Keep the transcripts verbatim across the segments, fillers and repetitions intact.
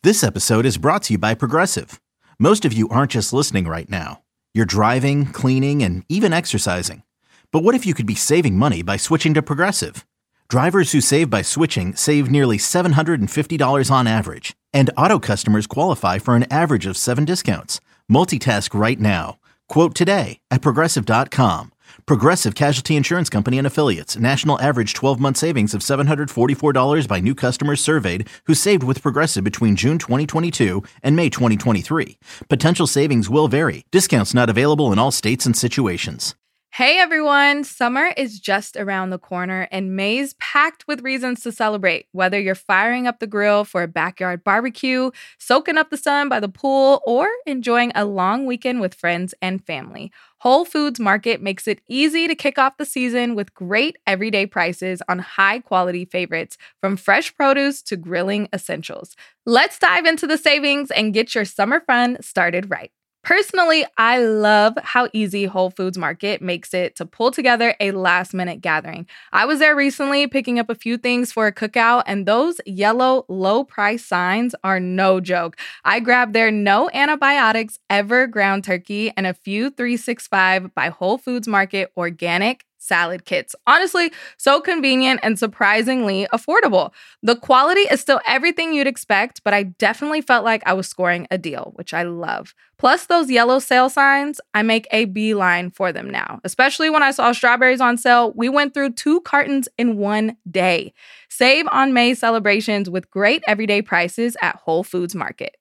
This episode is brought to you by Progressive. Most of you aren't just listening right now. You're driving, cleaning, and even exercising. But what if you could be saving money by switching to Progressive? Drivers who save by switching save nearly seven hundred fifty dollars on average. And auto customers qualify for an average of seven discounts. Multitask right now. Quote today at Progressive dot com. Progressive Casualty Insurance Company and Affiliates. National average twelve-month savings of seven hundred forty-four dollars by new customers surveyed who saved with Progressive between June twenty twenty-two and May twenty twenty-three. Potential savings will vary. Discounts not available in all states and situations. Hey everyone, summer is just around the corner and May's packed with reasons to celebrate. Whether you're firing up the grill for a backyard barbecue, soaking up the sun by the pool, or enjoying a long weekend with friends and family, Whole Foods Market makes it easy to kick off the season with great everyday prices on high-quality favorites, from fresh produce to grilling essentials. Let's dive into the savings and get your summer fun started right. Personally, I love how easy Whole Foods Market makes it to pull together a last-minute gathering. I was there recently picking up a few things for a cookout, and those yellow low-price signs are no joke. I grabbed their no antibiotics ever ground turkey and a few three sixty-five by Whole Foods Market organic salad kits. Honestly, so convenient and surprisingly affordable. The quality is still everything you'd expect, but I definitely felt like I was scoring a deal, which I love. Plus those yellow sale signs, I make a beeline for them now. Especially when I saw strawberries on sale, we went through two cartons in one day. Save on May celebrations with great everyday prices at Whole Foods Market.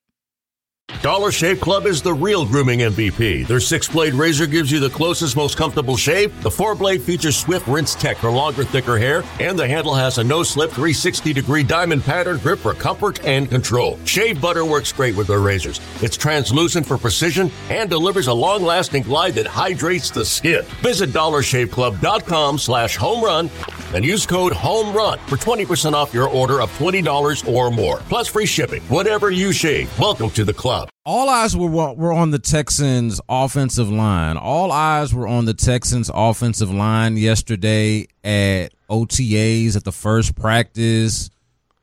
Dollar Shave Club is the real grooming M V P. Their six-blade razor gives you the closest, most comfortable shave. The four-blade features Swift Rinse Tech for longer, thicker hair. And the handle has a no-slip three hundred sixty degree diamond pattern grip for comfort and control. Shave butter works great with their razors. It's translucent for precision and delivers a long-lasting glide that hydrates the skin. Visit dollar shave club dot com slash home run and use code HOMERUN for twenty percent off your order of twenty dollars or more. Plus free shipping. Whatever you shave, welcome to the club. All eyes were were on the Texans' offensive line. All eyes were on the Texans' offensive line yesterday at O T As, at the first practice.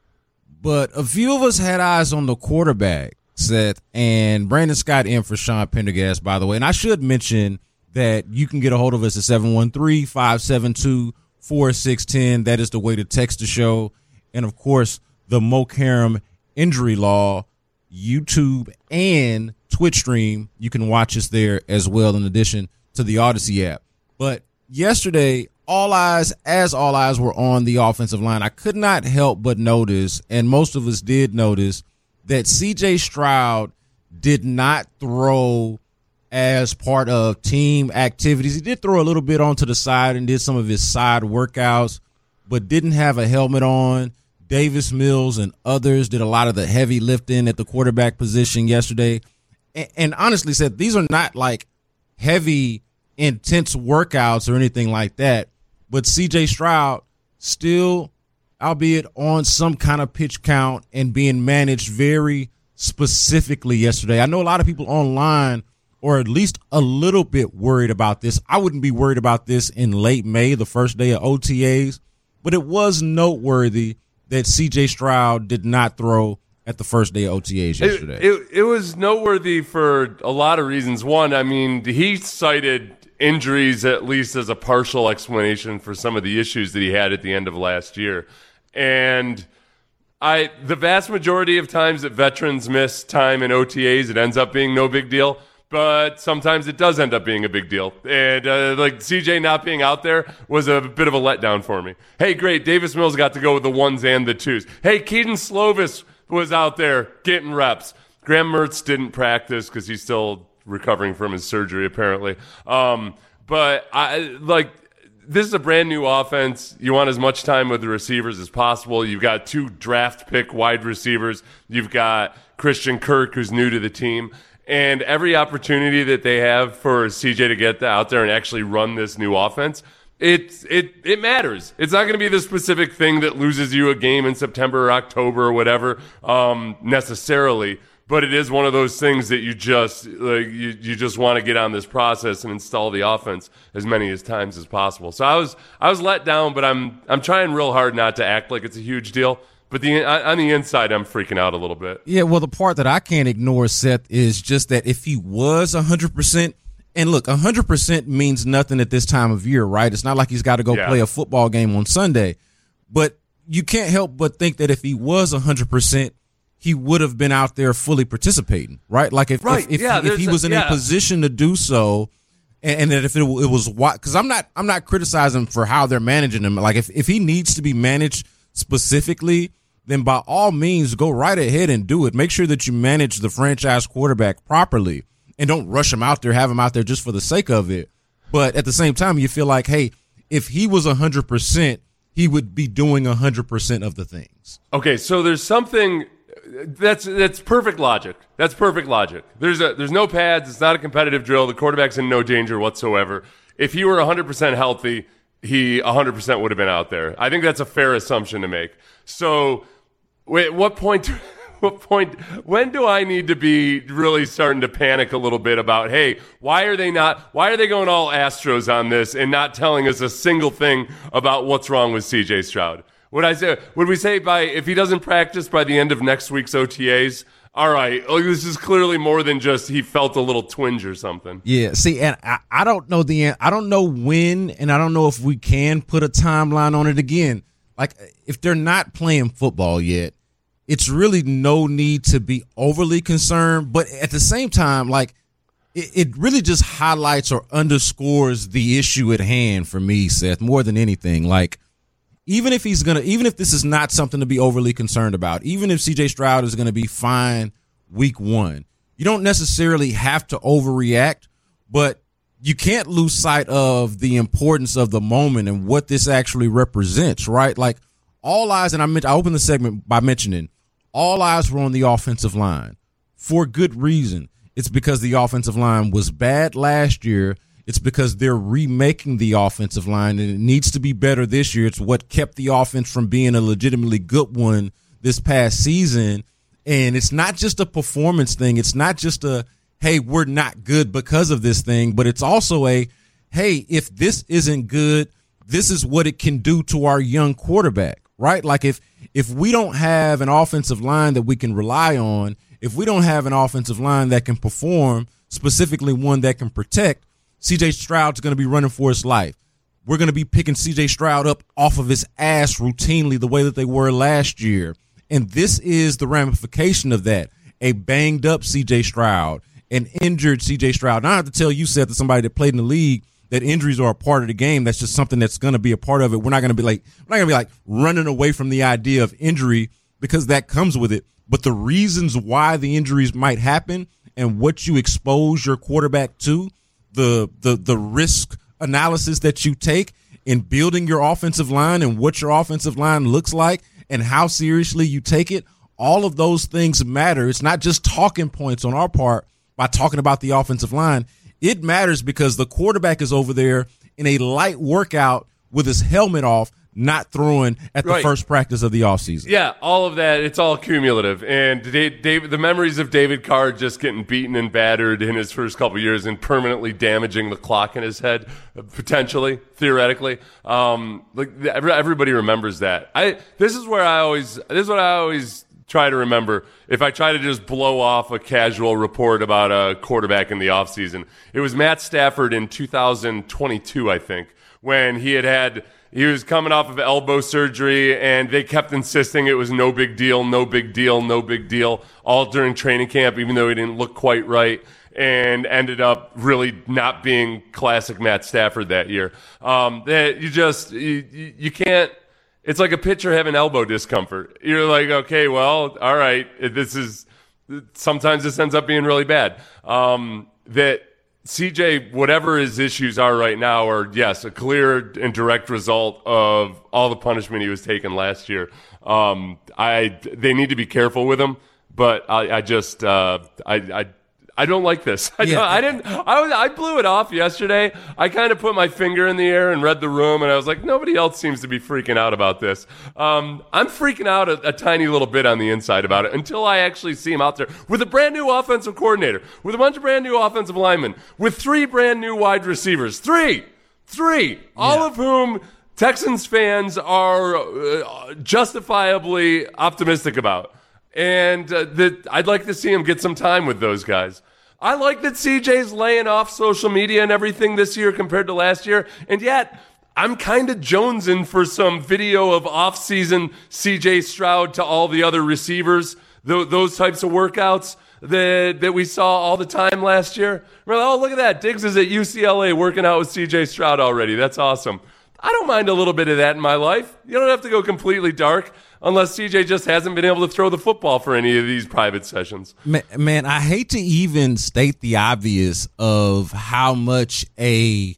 But a few of us had eyes on the quarterback, Seth, and Brandon Scott in for Sean Pendergast, by the way. And I should mention that you can get a hold of us at seven one three, five seven two, four six one zero. That is the way to text the show. And, of course, the Mo Karam Injury Law YouTube and Twitch stream. You can watch us there as well, in addition to the Odyssey app. But yesterday, all eyes, as all eyes were on the offensive line, I could not help but notice, and most of us did notice, that C J Stroud did not throw as part of team activities. He did throw a little bit onto the side and did some of his side workouts, but didn't have a helmet on. Davis Mills and others did a lot of the heavy lifting at the quarterback position yesterday. And, and honestly said, these are not like heavy, intense workouts or anything like that. But C J Stroud still, albeit on some kind of pitch count and being managed very specifically yesterday. I know a lot of people online or at least a little bit worried about this. I wouldn't be worried about this in late May, the first day of O T As. But it was noteworthy that C J Stroud did not throw at the first day of O T As yesterday. It, it, it was noteworthy for a lot of reasons. One, I mean, he cited injuries at least as a partial explanation for some of the issues that he had at the end of last year. And I, the vast majority of times that veterans miss time in O T As, it ends up being no big deal. But sometimes it does end up being a big deal. And uh, like C J not being out there was a bit of a letdown for me. Hey, great, Davis Mills got to go with the ones and the twos. Hey, Keaton Slovis was out there getting reps. Graham Mertz didn't practice because he's still recovering from his surgery, apparently. Um, but I like this is a brand new offense. You want as much time with the receivers as possible. You've got two draft pick wide receivers. You've got Christian Kirk, who's new to the team. And every opportunity that they have for C J to get out there and actually run this new offense, it it it matters. It's not going to be the specific thing that loses you a game in September or October or whatever um, necessarily, but it is one of those things that you just like you, you just want to get on this process and install the offense as many as times as possible. So I was I was let down, but I'm I'm trying real hard not to act like it's a huge deal But the on the inside, I'm freaking out a little bit. Yeah, well, the part that I can't ignore, Seth, is just that if he was one hundred percent, and look, one hundred percent means nothing at this time of year, right? It's not like he's got to go Yeah. play a football game on Sunday. But you can't help but think that if he was one hundred percent, he would have been out there fully participating, right? Like if Right, if, if, yeah, he, if he there's was a- in yeah. a position to do so, and, and that if it, it was what, because I'm not I'm not criticizing for how they're managing him. Like if, if he needs to be managed specifically, then by all means go right ahead and do it. Make sure that you manage the franchise quarterback properly and don't rush him out there, have him out there just for the sake of it. But at the same time, you feel like, hey, if he was one hundred percent, he would be doing one hundred percent of the things. Okay, so there's something that's that's perfect logic. That's perfect logic. There's a there's no pads. It's not a competitive drill. The quarterback's in no danger whatsoever. If he were one hundred percent healthy, he one hundred percent would have been out there. I think that's a fair assumption to make. So, wait, what point? What point? When do I need to be really starting to panic a little bit about, hey, why are they not? Why are they going all Astros on this and not telling us a single thing about what's wrong with C J Stroud? Would I say? Would we say by if he doesn't practice by the end of next week's O T As? All right, oh, this is clearly more than just he felt a little twinge or something. Yeah, see, and I, I don't know the I don't know when, and I don't know if we can put a timeline on it again. Like, if they're not playing football yet, it's really no need to be overly concerned. But at the same time, like, it, it really just highlights or underscores the issue at hand for me, Seth, more than anything. Like, even if he's going to, even if this is not something to be overly concerned about, even if C J Stroud is going to be fine week one, you don't necessarily have to overreact, but you can't lose sight of the importance of the moment and what this actually represents, right? Like, all eyes, and I meant, I opened the segment by mentioning, all eyes were on the offensive line for good reason. It's because the offensive line was bad last year. It's because they're remaking the offensive line, and it needs to be better this year. It's what kept the offense from being a legitimately good one this past season. And it's not just a performance thing. It's not just a, hey, we're not good because of this thing, but it's also a, hey, if this isn't good, this is what it can do to our young quarterback, right? Like if if we don't have an offensive line that we can rely on, if we don't have an offensive line that can perform, specifically one that can protect, C J Stroud's going to be running for his life. We're going to be picking C J Stroud up off of his ass routinely the way that they were last year. And this is the ramification of that. A banged up C J Stroud, an injured C J Stroud. Now I have to tell you, Seth, that somebody that played in the league, that injuries are a part of the game. That's just something that's going to be a part of it. We're not going to be like, we're not going to be like running away from the idea of injury because that comes with it. But the reasons why the injuries might happen and what you expose your quarterback to, the the the risk analysis that you take in building your offensive line and what your offensive line looks like and how seriously you take it, all of those things matter. It's not just talking points on our part by talking about the offensive line. It matters because the quarterback is over there in a light workout with his helmet off, not throwing at the Right. first practice of the offseason. Yeah, all of that, it's all cumulative. And Dave, Dave, the memories of David Carr just getting beaten and battered in his first couple years and permanently damaging the clock in his head, potentially, theoretically. Um, like everybody remembers that. I this is where I always this is what I always try to remember if I try to just blow off a casual report about a quarterback in the offseason. It was Matt Stafford in two thousand twenty-two, I think, when he had had He was coming off of elbow surgery, and they kept insisting it was no big deal, no big deal, no big deal, all during training camp, even though he didn't look quite right, and ended up really not being classic Matt Stafford that year. Um, that you just you, you can't. It's like a pitcher having elbow discomfort. You're like, okay, well, all right, this is sometimes this ends up being really bad. Um, that. C J, whatever his issues are right now, are, yes, a clear and direct result of all the punishment he was taking last year. Um, I They need to be careful with him, but I, I just uh, I, I I don't like this. I, Yeah. don't, I didn't. I was. I blew it off yesterday. I kind of put my finger in the air and read the room, and I was like, nobody else seems to be freaking out about this. Um, I'm freaking out a, a tiny little bit on the inside about it until I actually see him out there with a brand new offensive coordinator, with a bunch of brand new offensive linemen, with three brand new wide receivers, three, three, all Yeah. of whom Texans fans are uh, justifiably optimistic about. And uh, that I'd like to see him get some time with those guys. I like that C J's laying off social media and everything this year compared to last year. And yet, I'm kind of jonesing for some video of off-season C J Stroud to all the other receivers, th- those types of workouts that that we saw all the time last year. We're like, oh, look at that. Diggs is at U C L A working out with C J Stroud already. That's awesome. I don't mind a little bit of that in my life. You don't have to go completely dark unless C J just hasn't been able to throw the football for any of these private sessions. Man, man, I hate to even state the obvious of how much a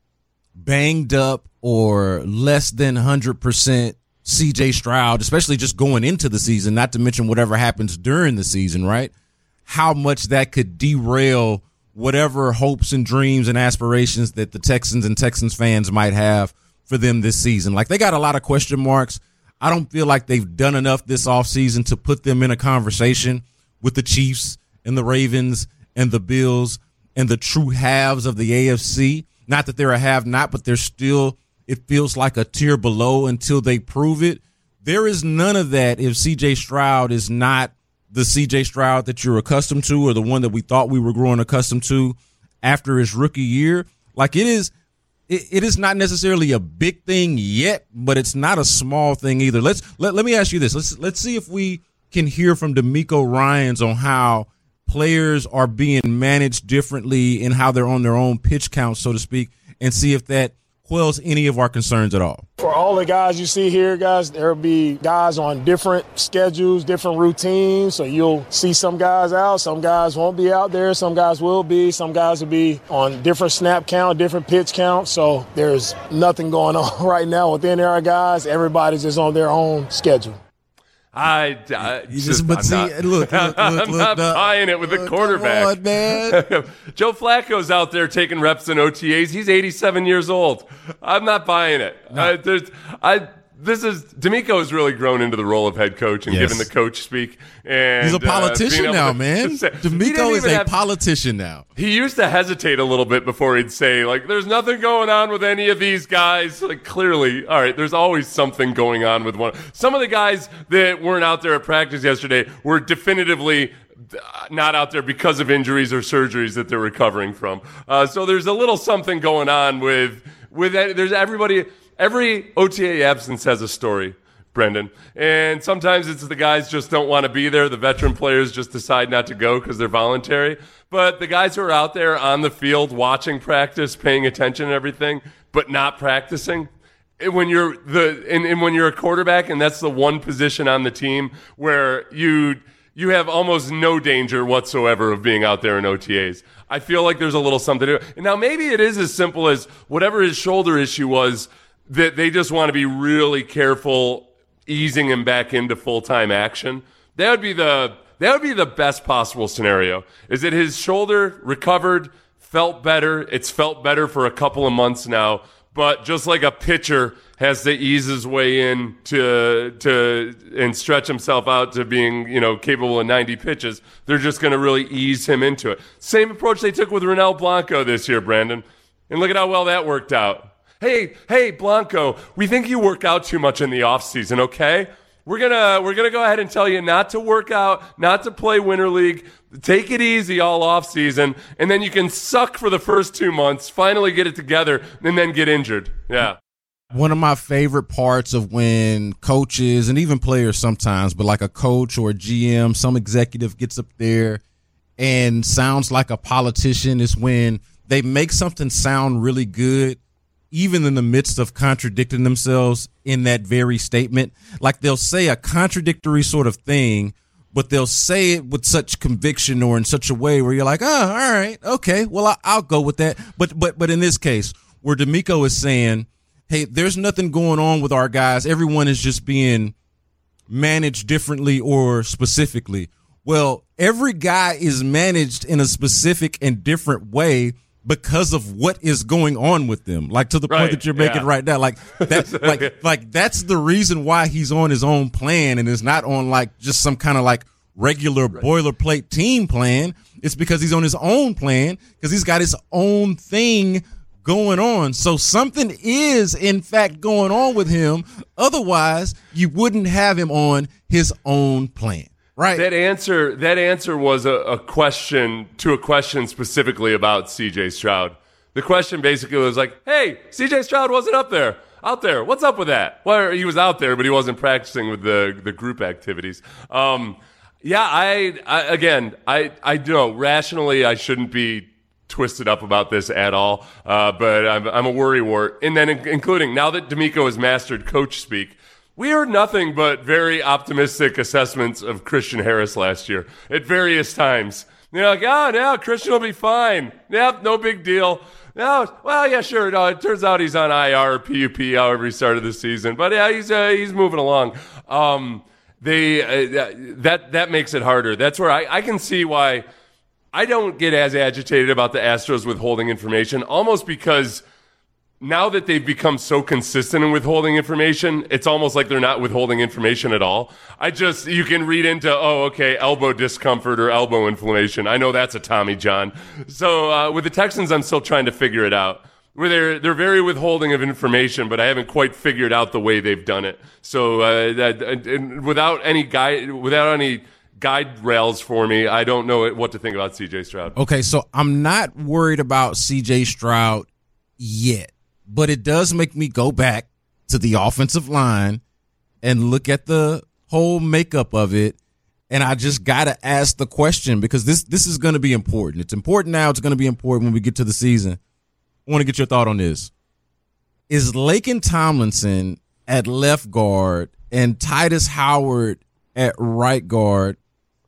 banged up or less than one hundred percent C J Stroud, especially just going into the season, not to mention whatever happens during the season, right? How much that could derail whatever hopes and dreams and aspirations that the Texans and Texans fans might have for them this season. Like, they got a lot of question marks. I don't feel like they've done enough this offseason to put them in a conversation with the Chiefs and the Ravens and the Bills and the true halves of the A F C. Not that they're a have-not, but they're still, it feels like a tier below until they prove it. There is none of that if C J Stroud is not the C J Stroud that you're accustomed to or the one that we thought we were growing accustomed to after his rookie year. Like, it is it, it is not necessarily a big thing yet, but it's not a small thing either. Let's let, let me ask you this. Let's let's see if we can hear from DeMeco Ryans on how players are being managed differently and how they're on their own pitch count, so to speak, and see if that quells any of our concerns at all. For all the guys you see here, guys, there will be guys on different schedules, different routines. So you'll see some guys out, some guys won't be out there, some guys will be, some guys will be on different snap count, different pitch count. So there's nothing going on right now within our guys. Everybody's just on their own schedule. I, I you just, just but I'm see, not, look, look, look, I'm look, not look, buying it with the quarterback. Come on, man. Joe Flacco's out there taking reps in O T As. He's eighty-seven years old. I'm not buying it. No. I, there's, I. This is DeMeco has really grown into the role of head coach and yes. given the coach speak. And he's a politician uh, now, to, man. To say, DeMeco is a have, politician now. He used to hesitate a little bit before he'd say, like, "There's nothing going on with any of these guys." Like, clearly, all right, there's always something going on with one. Some of the guys that weren't out there at practice yesterday were definitively not out there because of injuries or surgeries that they're recovering from. Uh, so there's a little something going on with with that. There's everybody. Every O T A absence has a story, Brendan. And sometimes it's the guys just don't want to be there. The veteran players just decide not to go because they're voluntary. But the guys who are out there on the field watching practice, paying attention and everything, but not practicing, when you're the and, and when you're a quarterback and that's the one position on the team where you you have almost no danger whatsoever of being out there in O T As. I feel like there's a little something to it. And now maybe it is as simple as whatever his shoulder issue was, that they just want to be really careful easing him back into full-time action. That would be the that would be the best possible scenario, is that his shoulder recovered, felt better. It's felt better for a couple of months now, but just like a pitcher has to ease his way in to to and stretch himself out to being, you know, capable of ninety pitches, they're just going to really ease him into it. Same approach they took with Ronel Blanco this year, Brandon. And look at how well that worked out. Hey, hey, Blanco, we think you work out too much in the offseason, okay? We're gonna we're gonna go ahead and tell you not to work out, not to play Winter League. Take it easy all offseason, and then you can suck for the first two months, finally get it together, and then get injured. Yeah. One of my favorite parts of when coaches and even players sometimes, but like a coach or a G M, some executive gets up there and sounds like a politician, is when they make something sound really good, even in the midst of contradicting themselves in that very statement. Like, they'll say a contradictory sort of thing, but they'll say it with such conviction or in such a way where you're like, oh, all right, okay, well, I, I'll go with that. But but but in this case, where DeMeco is saying, hey, there's nothing going on with our guys. Everyone is just being managed differently or specifically. Well, every guy is managed in a specific and different way because of what is going on with them. Like, to the right, point that you're making yeah. right now. Like, that, like, like that's the reason why he's on his own plan and is not on, like, just some kind of, like, regular right. boilerplate team plan. It's because he's on his own plan, because he's got his own thing going on. So something is, in fact, going on with him. Otherwise, you wouldn't have him on his own plan, right? That answer, that answer was a, a question to a question specifically about C J Stroud. The question basically was like, hey, C J Stroud wasn't up there. Out there. What's up with that? Well, he was out there, but he wasn't practicing with the, the group activities. Um, yeah, I, I again, I, I know rationally I shouldn't be twisted up about this at all, uh, but I'm, I'm a worrywart. And then in, including now that D'Amico has mastered coach speak, we heard nothing but very optimistic assessments of Christian Harris last year at various times. You're like, oh, no, Christian will be fine. Yep, no big deal. No, well, yeah, sure. No, it turns out he's on I R or P U P, however he started the season. But yeah, he's uh, he's moving along. Um, they uh, that that makes it harder. That's where I, I can see why I don't get as agitated about the Astros withholding information, almost because now that they've become so consistent in withholding information, it's almost like they're not withholding information at all. I just, you can read into, oh, okay, elbow discomfort or elbow inflammation. I know that's a Tommy John. So uh, with the Texans, I'm still trying to figure it out. Where they're they're very withholding of information, but I haven't quite figured out the way they've done it. So uh, that, without any guide, without any guide rails for me, I don't know what to think about C J Stroud. Okay, so I'm not worried about C J Stroud yet. But it does make me go back to the offensive line and look at the whole makeup of it. And I just got to ask the question because this this is going to be important. It's important now. It's going to be important when we get to the season. I want to get your thought on this. Is Laken Tomlinson at left guard and Titus Howard at right guard,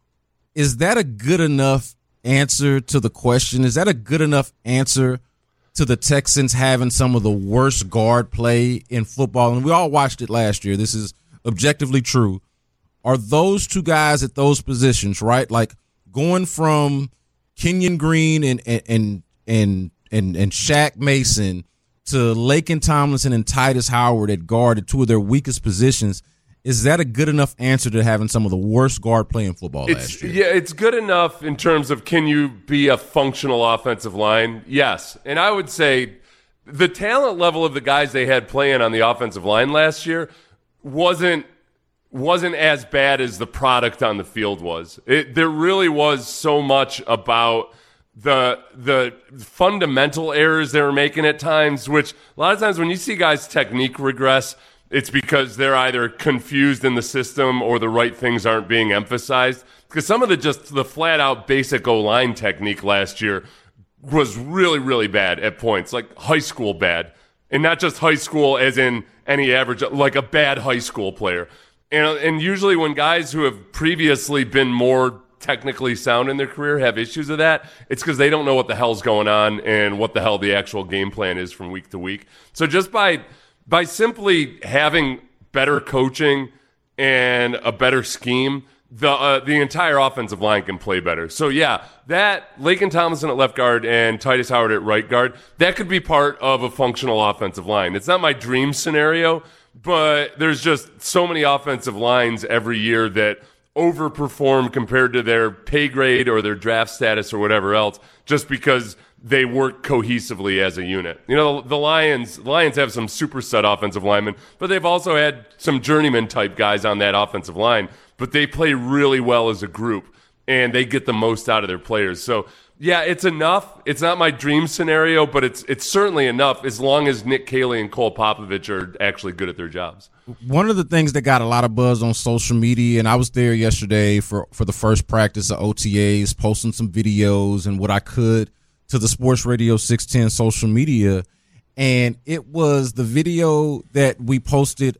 is that a good enough answer to the question? Is that a good enough answer to the Texans having some of the worst guard play in football? And we all watched it last year. This is objectively true. Are those two guys at those positions, right? Like going from Kenyon Green and and and and and Shaq Mason to Laken Tomlinson and Titus Howard at guard at two of their weakest positions. Is that a good enough answer to having some of the worst guard play in football it's, last year? Yeah, it's good enough in terms of can you be a functional offensive line? Yes. And I would say the talent level of the guys they had playing on the offensive line last year wasn't wasn't as bad as the product on the field was. It, there really was so much about the the fundamental errors they were making at times, which a lot of times when you see guys' technique regress, it's because they're either confused in the system or the right things aren't being emphasized. Because some of the just the flat out basic O-line technique last year was really, really bad at points, like high school bad. And not just high school as in any average, like a bad high school player. And, and usually when guys who have previously been more technically sound in their career have issues with that, it's because they don't know what the hell's going on and what the hell the actual game plan is from week to week. So just by... By simply having better coaching and a better scheme, the uh, the entire offensive line can play better. So, yeah, that Laken Tomlinson at left guard and Titus Howard at right guard, that could be part of a functional offensive line. It's not my dream scenario, but there's just so many offensive lines every year that overperform compared to their pay grade or their draft status or whatever else just because they work cohesively as a unit. You know, the, the Lions the Lions have some superstar offensive linemen, but they've also had some journeyman type guys on that offensive line, but they play really well as a group and they get the most out of their players. So, yeah, it's enough. It's not my dream scenario, but it's it's certainly enough as long as Nick Caley and Cole Popovich are actually good at their jobs. One of the things that got a lot of buzz on social media, and I was there yesterday for, for the first practice of O T As, posting some videos and what I could to the Sports Radio six ten social media, and it was the video that we posted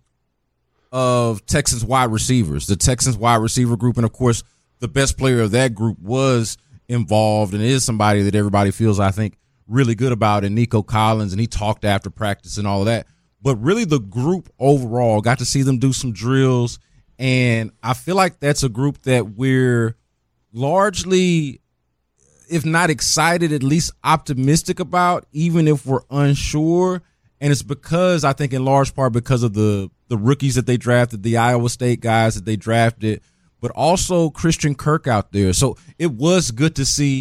of Texans wide receivers, the Texans wide receiver group, and of course the best player of that group was involved and is somebody that everybody feels, I think, really good about, and Nico Collins, and he talked after practice and all of that. But really the group overall, got to see them do some drills, and I feel like that's a group that we're largely, if not excited, at least optimistic about, even if we're unsure. And it's because, I think in large part because of the, the rookies that they drafted, the Iowa State guys that they drafted, but also Christian Kirk out there. So it was good to see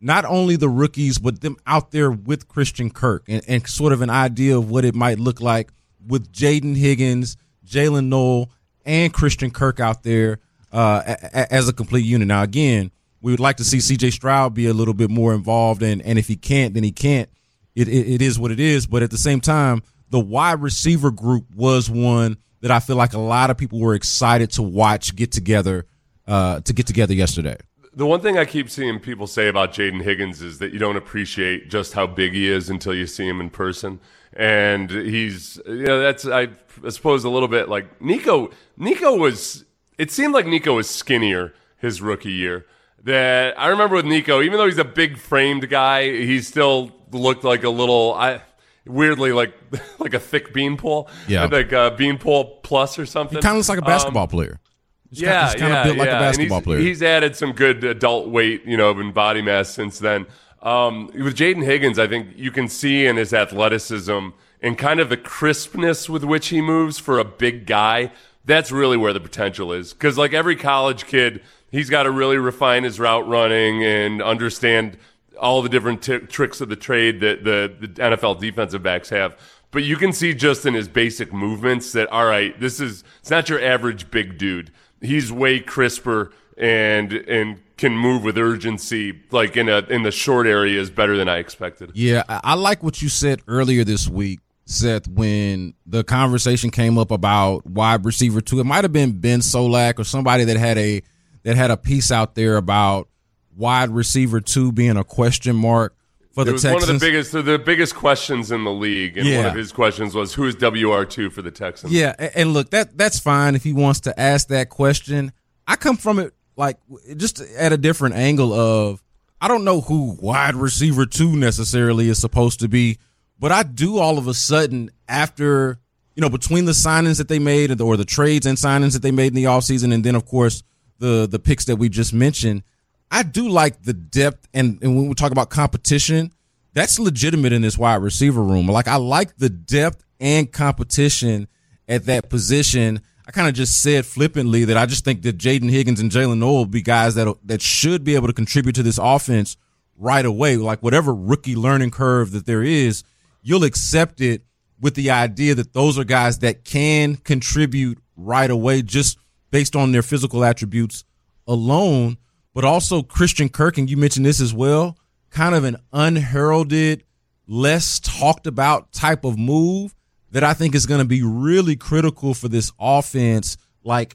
not only the rookies, but them out there with Christian Kirk and, and sort of an idea of what it might look like with Jaden Higgins, Jalen Noel, and Christian Kirk out there uh, a, a, as a complete unit. Now, again, we would like to see C J Stroud be a little bit more involved, and, and if he can't, then he can't. It, it it is what it is. But at the same time, the wide receiver group was one that I feel like a lot of people were excited to watch get together uh, to get together yesterday. The one thing I keep seeing people say about Jaden Higgins is that you don't appreciate just how big he is until you see him in person. And he's, you know, that's, I suppose, a little bit like Nico. Nico was, it seemed like Nico was skinnier his rookie year. That I remember with Nico, even though he's a big framed guy, he still looked like a little, I weirdly like like a thick beanpole. Yeah. Like a beanpole plus or something. He kind of looks like a basketball um, player. He's yeah, kind of, he's kind yeah, of built like yeah. a basketball he's, player. He's added some good adult weight, you know, and body mass since then. Um, with Jaden Higgins, I think you can see in his athleticism and kind of the crispness with which he moves for a big guy. That's really where the potential is. Because like every college kid, he's got to really refine his route running and understand all the different t- tricks of the trade that the, the N F L defensive backs have. But you can see just in his basic movements that, all right, this is, it's not your average big dude. He's way crisper and and can move with urgency, like in a in the short areas, better than I expected. Yeah, I like what you said earlier this week, Seth, when the conversation came up about wide receiver two. It might have been Ben Solak or somebody that had a that had a piece out there about wide receiver two being a question mark for the it was Texans. One of the biggest the biggest questions in the league, and yeah. one of his questions was, "Who is W R two for the Texans?" Yeah, and look, that that's fine if he wants to ask that question. I come from it like just at a different angle of I don't know who wide receiver two necessarily is supposed to be, but I do all of a sudden after, you know, between the signings that they made or the trades and signings that they made in the offseason, and then of course the the picks that we just mentioned, I do like the depth, and, and when we talk about competition, that's legitimate in this wide receiver room. Like, I like the depth and competition at that position. I kind of just said flippantly that I just think that Jaden Higgins and Jalen Noel will be guys that that should be able to contribute to this offense right away. Like, whatever rookie learning curve that there is, you'll accept it with the idea that those are guys that can contribute right away just based on their physical attributes alone. But also Christian Kirk, and you mentioned this as well, kind of an unheralded, less talked about type of move that I think is going to be really critical for this offense. Like,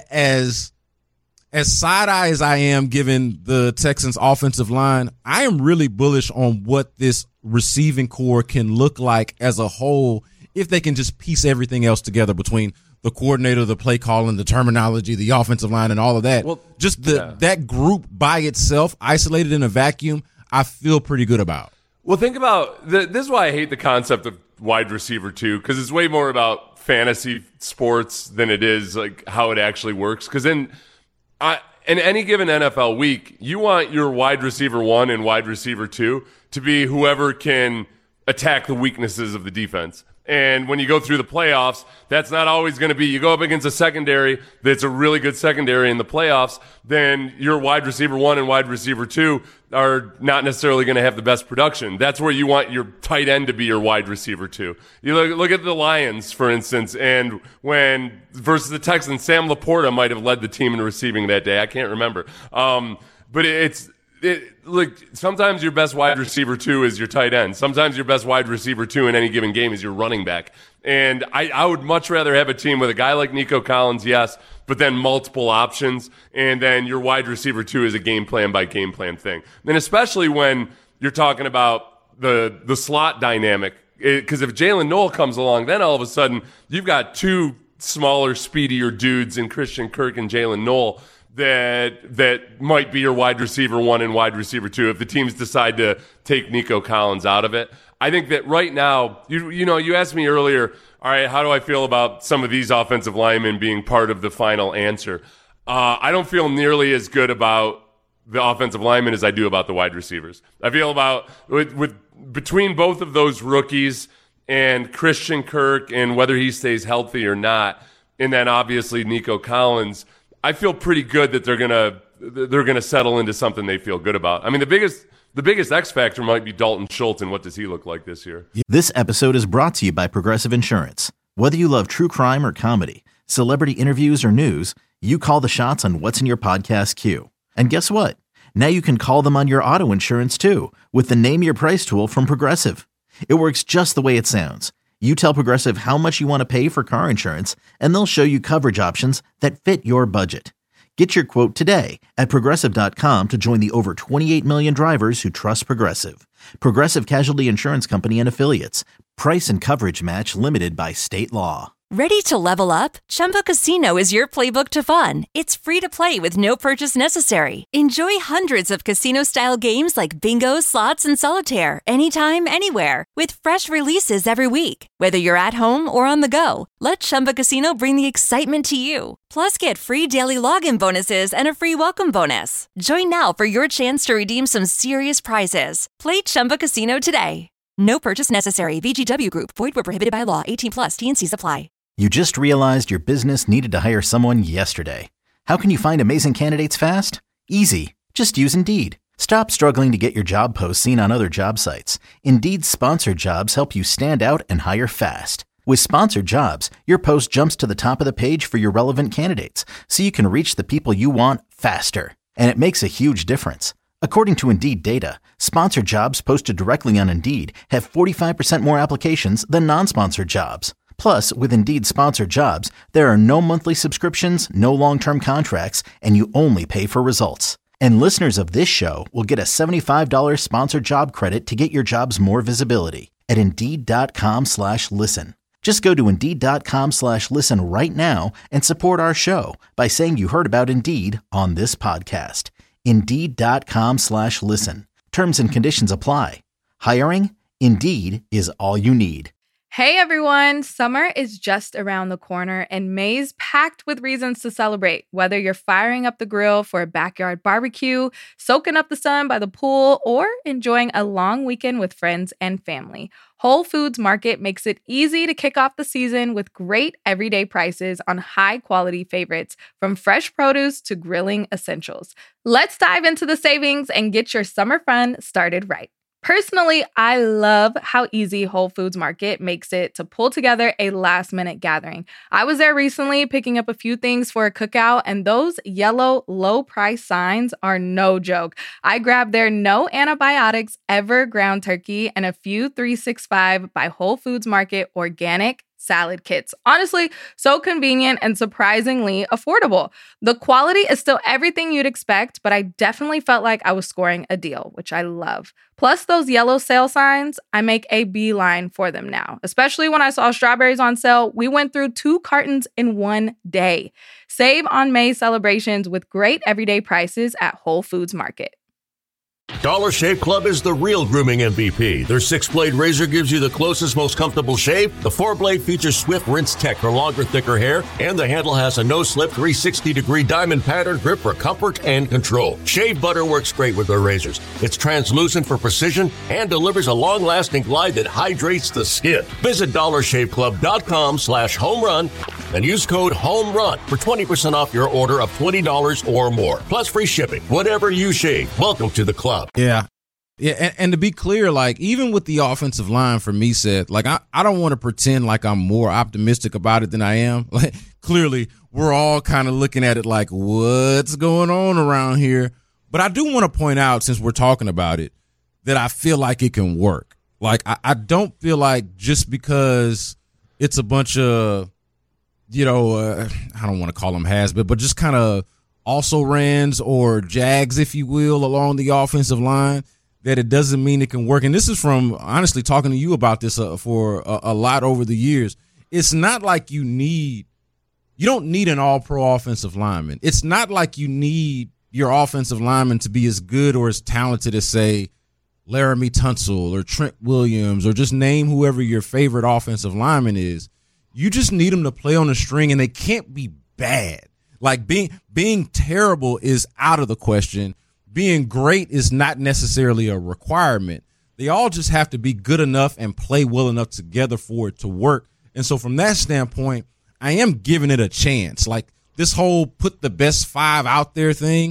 as as side-eye as I am given the Texans offensive line, I am really bullish on what this receiving core can look like as a whole if they can just piece everything else together between the coordinator, the play calling, the terminology, the offensive line, and all of that. Well, just the yeah. that group by itself, isolated in a vacuum, I feel pretty good about. Well, think about the, this is why I hate the concept of wide receiver too, because it's way more about fantasy sports than it is like how it actually works. Because in I, in any given N F L week, you want your wide receiver one and wide receiver two to be whoever can attack the weaknesses of the defense. And when you go through the playoffs, that's not always going to be, you go up against a secondary that's a really good secondary in the playoffs, then your wide receiver one and wide receiver two are not necessarily going to have the best production. That's where you want your tight end to be your wide receiver two. You look, look at the Lions, for instance, and when versus the Texans, Sam Laporta might have led the team in receiving that day. I can't remember. Um, but it's, It, look, sometimes your best wide receiver two is your tight end. Sometimes your best wide receiver two in any given game is your running back. And I, I would much rather have a team with a guy like Nico Collins, yes, but then multiple options. And then your wide receiver two is a game plan by game plan thing. And especially when you're talking about the, the slot dynamic. Because if Jalen Noel comes along, then all of a sudden you've got two smaller, speedier dudes in Christian Kirk and Jalen Noel that that might be your wide receiver one and wide receiver two if the teams decide to take Nico Collins out of it. I think that right now, you you know, you asked me earlier, all right, how do I feel about some of these offensive linemen being part of the final answer? Uh, I don't feel nearly as good about the offensive linemen as I do about the wide receivers. I feel about, with, with between both of those rookies and Christian Kirk and whether he stays healthy or not, and then obviously Nico Collins, I feel pretty good that they're going to they're going to settle into something they feel good about. I mean, the biggest the biggest X factor might be Dalton Schultz, and what does he look like this year? This episode is brought to you by Progressive Insurance. Whether you love true crime or comedy, celebrity interviews or news, you call the shots on what's in your podcast queue. And guess what? Now you can call them on your auto insurance too with the Name Your Price tool from Progressive. It works just the way it sounds. You tell Progressive how much you want to pay for car insurance, and they'll show you coverage options that fit your budget. Get your quote today at Progressive dot com to join the over twenty-eight million drivers who trust Progressive. Progressive Casualty Insurance Company and Affiliates. Price and coverage match limited by state law. Ready to level up? Chumba Casino is your playbook to fun. It's free to play with no purchase necessary. Enjoy hundreds of casino-style games like bingo, slots, and solitaire anytime, anywhere with fresh releases every week. Whether you're at home or on the go, let Chumba Casino bring the excitement to you. Plus, get free daily login bonuses and a free welcome bonus. Join now for your chance to redeem some serious prizes. Play Chumba Casino today. No purchase necessary. V G W Group. Void where prohibited by law. eighteen plus. T and C's apply. You just realized your business needed to hire someone yesterday. How can you find amazing candidates fast? Easy. Just use Indeed. Stop struggling to get your job posts seen on other job sites. Indeed's sponsored jobs help you stand out and hire fast. With sponsored jobs, your post jumps to the top of the page for your relevant candidates, so you can reach the people you want faster. And it makes a huge difference. According to Indeed data, sponsored jobs posted directly on Indeed have forty-five percent more applications than non-sponsored jobs. Plus, with Indeed sponsored jobs, there are no monthly subscriptions, no long-term contracts, and you only pay for results. And listeners of this show will get a seventy-five dollars sponsored job credit to get your jobs more visibility at Indeed.com slash listen. Just go to Indeed.com slash listen right now and support our show by saying you heard about Indeed on this podcast. Indeed.com slash listen. Terms and conditions apply. Hiring? Indeed is all you need. Hey everyone, summer is just around the corner and May's packed with reasons to celebrate. Whether you're firing up the grill for a backyard barbecue, soaking up the sun by the pool, or enjoying a long weekend with friends and family, Whole Foods Market makes it easy to kick off the season with great everyday prices on high-quality favorites, from fresh produce to grilling essentials. Let's dive into the savings and get your summer fun started right. Personally, I love how easy Whole Foods Market makes it to pull together a last-minute gathering. I was there recently picking up a few things for a cookout, and those yellow low-price signs are no joke. I grabbed their no antibiotics ever ground turkey and a few three sixty-five by Whole Foods Market organic salad kits. Honestly, so convenient and surprisingly affordable. The quality is still everything you'd expect, but I definitely felt like I was scoring a deal, which I love. Plus those yellow sale signs, I make a beeline for them now. Especially when I saw strawberries on sale, we went through two cartons in one day. Save on May celebrations with great everyday prices at Whole Foods Market. Dollar Shave Club is the real grooming M V P. Their six-blade razor gives you the closest, most comfortable shave. The four-blade features Swift Rinse Tech for longer, thicker hair. And the handle has a no-slip three hundred sixty degree diamond pattern grip for comfort and control. Shave butter works great with their razors. It's translucent for precision and delivers a long-lasting glide that hydrates the skin. Visit dollar shave club dot com slash home run and use code HOMERUN for twenty percent off your order of twenty dollars or more. Plus free shipping. Whatever you shave, welcome to the club. Yeah. Yeah, and, and to be clear, like, even with the offensive line for me, Seth, like, I, I don't want to pretend like I'm more optimistic about it than I am. Like, clearly, we're all kind of looking at it like, what's going on around here? But I do want to point out, since we're talking about it, that I feel like it can work. Like, I, I don't feel like just because it's a bunch of, you know, uh, I don't want to call them has-been, but just kind of also-rans or jags, if you will, along the offensive line, that it doesn't mean it can work. And this is from, honestly, talking to you about this uh, for a, a lot over the years. It's not like you need – you don't need an all-pro offensive lineman. It's not like you need your offensive lineman to be as good or as talented as, say, Laramie Tunsil or Trent Williams, or just name whoever your favorite offensive lineman is. You just need them to play on the string, and they can't be bad. Like, being being terrible is out of the question. Being great is not necessarily a requirement. They all just have to be good enough and play well enough together for it to work. And so from that standpoint, I am giving it a chance. Like, this whole put the best five out there thing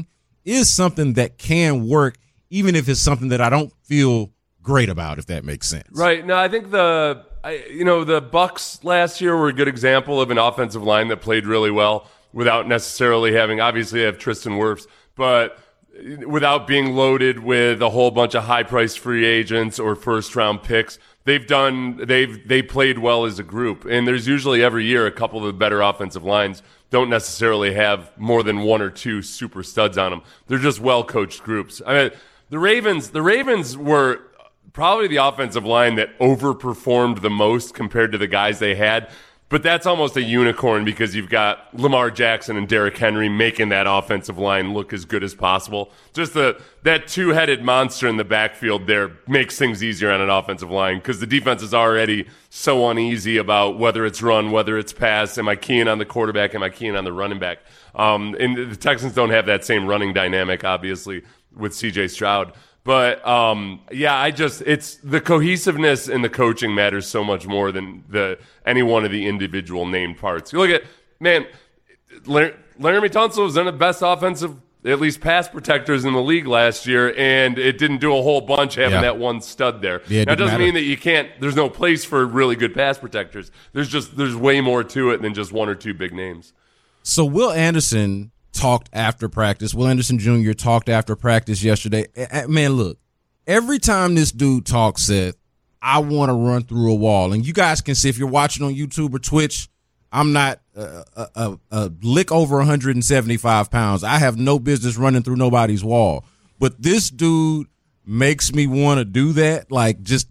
is something that can work, even if it's something that I don't feel great about, if that makes sense. Right. No, I think the I, you know the Bucs last year were a good example of an offensive line that played really well without necessarily having, obviously, they have Tristan Wirfs, but without being loaded with a whole bunch of high-priced free agents or first-round picks. They've done they've they played well as a group, and there's usually every year a couple of the better offensive lines don't necessarily have more than one or two super studs on them. They're just well-coached groups. I mean, the Ravens the Ravens were probably the offensive line that overperformed the most compared to the guys they had. But that's almost a unicorn because you've got Lamar Jackson and Derrick Henry making that offensive line look as good as possible. Just the that two-headed monster in the backfield there makes things easier on an offensive line because the defense is already so uneasy about whether it's run, whether it's pass. Am I keying on the quarterback? Am I keying on the running back? Um, and the Texans don't have that same running dynamic, obviously, with C J Stroud. But, um, yeah, I just, it's the cohesiveness and the coaching matters so much more than the any one of the individual named parts. You look at, man, Lar- Laramie Tunsil was one of the best offensive, at least pass protectors in the league last year, and it didn't do a whole bunch having yeah. that one stud there. Yeah, now, it doesn't matter. mean that you can't, there's no place for really good pass protectors. There's just, there's way more to it than just one or two big names. So Will Anderson talked after practice. Will Anderson Junior talked after practice yesterday. Man, look, every time this dude talks, Seth, I want to run through a wall. And you guys can see if you're watching on YouTube or Twitch, I'm not uh, a, a, a lick over one hundred seventy-five pounds. I have no business running through nobody's wall. But this dude makes me want to do that. Like just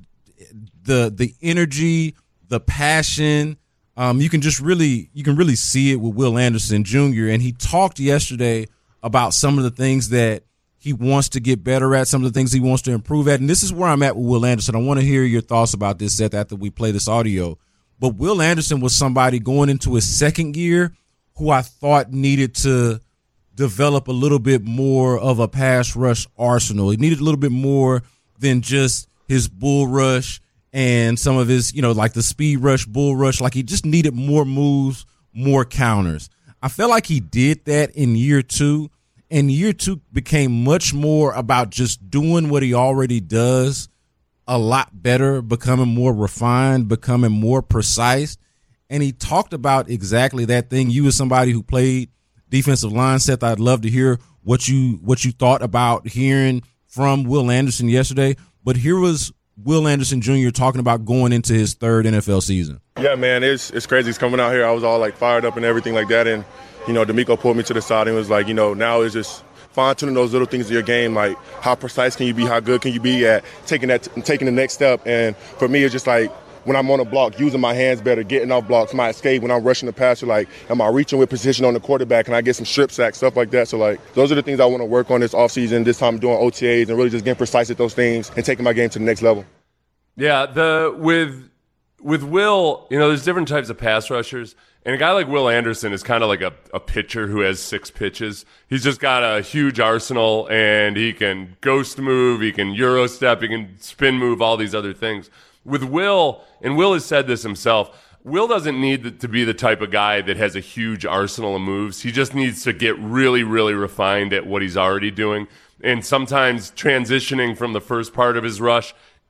the the energy, the passion. Um, you can just really, you can really see it with Will Anderson Junior And he talked yesterday about some of the things that he wants to get better at, some of the things he wants to improve at. And this is where I'm at with Will Anderson. I want to hear your thoughts about this, Seth, after we play this audio. But Will Anderson was somebody going into his second year who I thought needed to develop a little bit more of a pass rush arsenal. He needed a little bit more than just his bull rush and some of his, you know, like the speed rush, bull rush. Like he just needed more moves, more counters. I felt like he did that in year two. And year two became much more about just doing what he already does a lot better, becoming more refined, becoming more precise. And he talked about exactly that thing. You as somebody who played defensive line, Seth, I'd love to hear what you what you thought about hearing from Will Anderson yesterday. But here was Will Anderson Junior talking about going into his third N F L season. Yeah, man, it's it's crazy. He's coming out here. I was all like fired up and everything like that. And, you know, D'Amico pulled me to the side and was like, you know, now it's just fine-tuning those little things of your game, like how precise can you be, how good can you be at taking that, taking the next step. And for me, it's just like when I'm on a block, using my hands better, getting off blocks, my escape, when I'm rushing the passer, like am I reaching with precision on the quarterback? Can I get some strip sacks, stuff like that? So, like, those are the things I want to work on this offseason, this time doing O T As and really just getting precise at those things and taking my game to the next level. Yeah, the with with Will, you know, there's different types of pass rushers. And a guy like Will Anderson is kind of like a, a pitcher who has six pitches. He's just got a huge arsenal, and he can ghost move, he can Euro step, he can spin move, all these other things. With Will, and Will has said this himself, Will doesn't need to be the type of guy that has a huge arsenal of moves. He just needs to get really, really refined at what he's already doing. And sometimes transitioning from the first part of his rush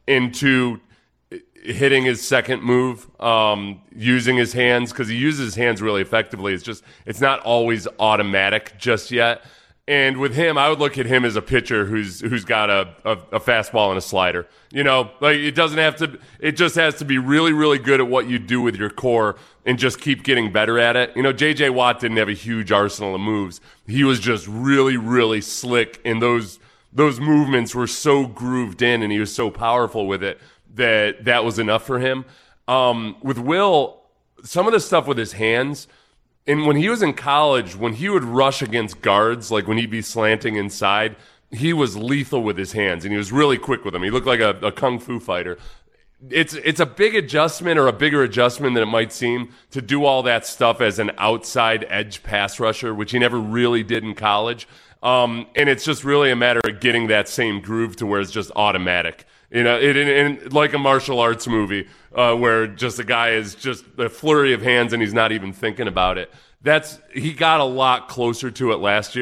into hitting his second move, um, using his hands, because he uses his hands really effectively. It's just, it's not always automatic just yet. And with him, I would look at him as a pitcher who's who's got a, a, a fastball and a slider. You know, like it doesn't have to, it just has to be really, really good at what you do with your core and just keep getting better at it. You know, J J Watt didn't have a huge arsenal of moves. He was just really, really slick, and those those movements were so grooved in, and he was so powerful with it that that was enough for him. Um, with Will, some of the stuff with his hands, and when he was in college, when he would rush against guards, like when he'd be slanting inside, he was lethal with his hands, and he was really quick with them. He looked like a, a kung fu fighter. It's it's a big adjustment, or a bigger adjustment than it might seem, to do all that stuff as an outside edge pass rusher, which he never really did in college. Um, and it's just really a matter of getting that same groove to where it's just automatic. You know, it, it, it like a martial arts movie uh, where just a guy is just a flurry of hands and he's not even thinking about it. That's he got a lot closer to it last year,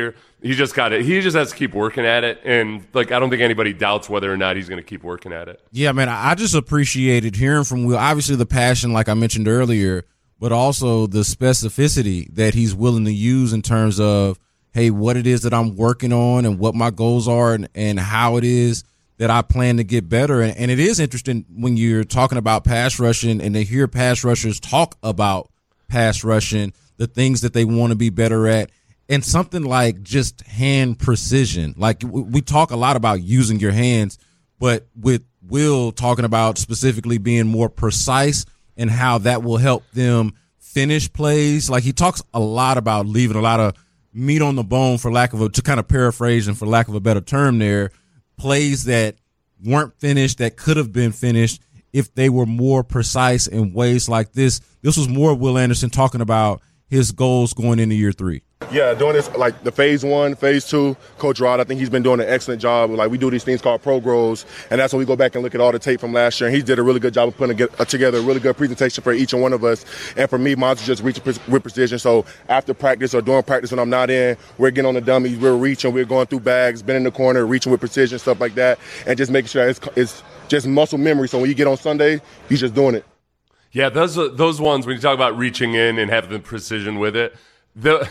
He just got it. He just has to keep working at it. And, like, I don't think anybody doubts whether or not he's going to keep working at it. Yeah, man, I just appreciated hearing from Will. Obviously the passion, like I mentioned earlier, but also the specificity that he's willing to use in terms of, hey, what it is that I'm working on and what my goals are and, and how it is that I plan to get better. And, and it is interesting when you're talking about pass rushing and they hear pass rushers talk about pass rushing, the things that they want to be better at. And something like just hand precision. Like we talk a lot about using your hands, but with Will talking about specifically being more precise and how that will help them finish plays. Like he talks a lot about leaving a lot of meat on the bone, for lack of a, to kind of paraphrase and for lack of a better term there, plays that weren't finished, that could have been finished if they were more precise in ways like this. This was more Will Anderson talking about his goals going into year three. Yeah, doing this, like the phase one, phase two, Coach Rod, I think he's been doing an excellent job. Like we do these things called pro grows, and that's when we go back and look at all the tape from last year. And he did a really good job of putting together a really good presentation for each and one of us. And for me, mine's just reaching with precision. So after practice or during practice when I'm not in, we're getting on the dummies, we're reaching, we're going through bags, bending the corner, reaching with precision, stuff like that, and just making sure it's, it's just muscle memory. So when you get on Sunday, you're just doing it. Yeah, those those ones when you talk about reaching in and having the precision with it. The,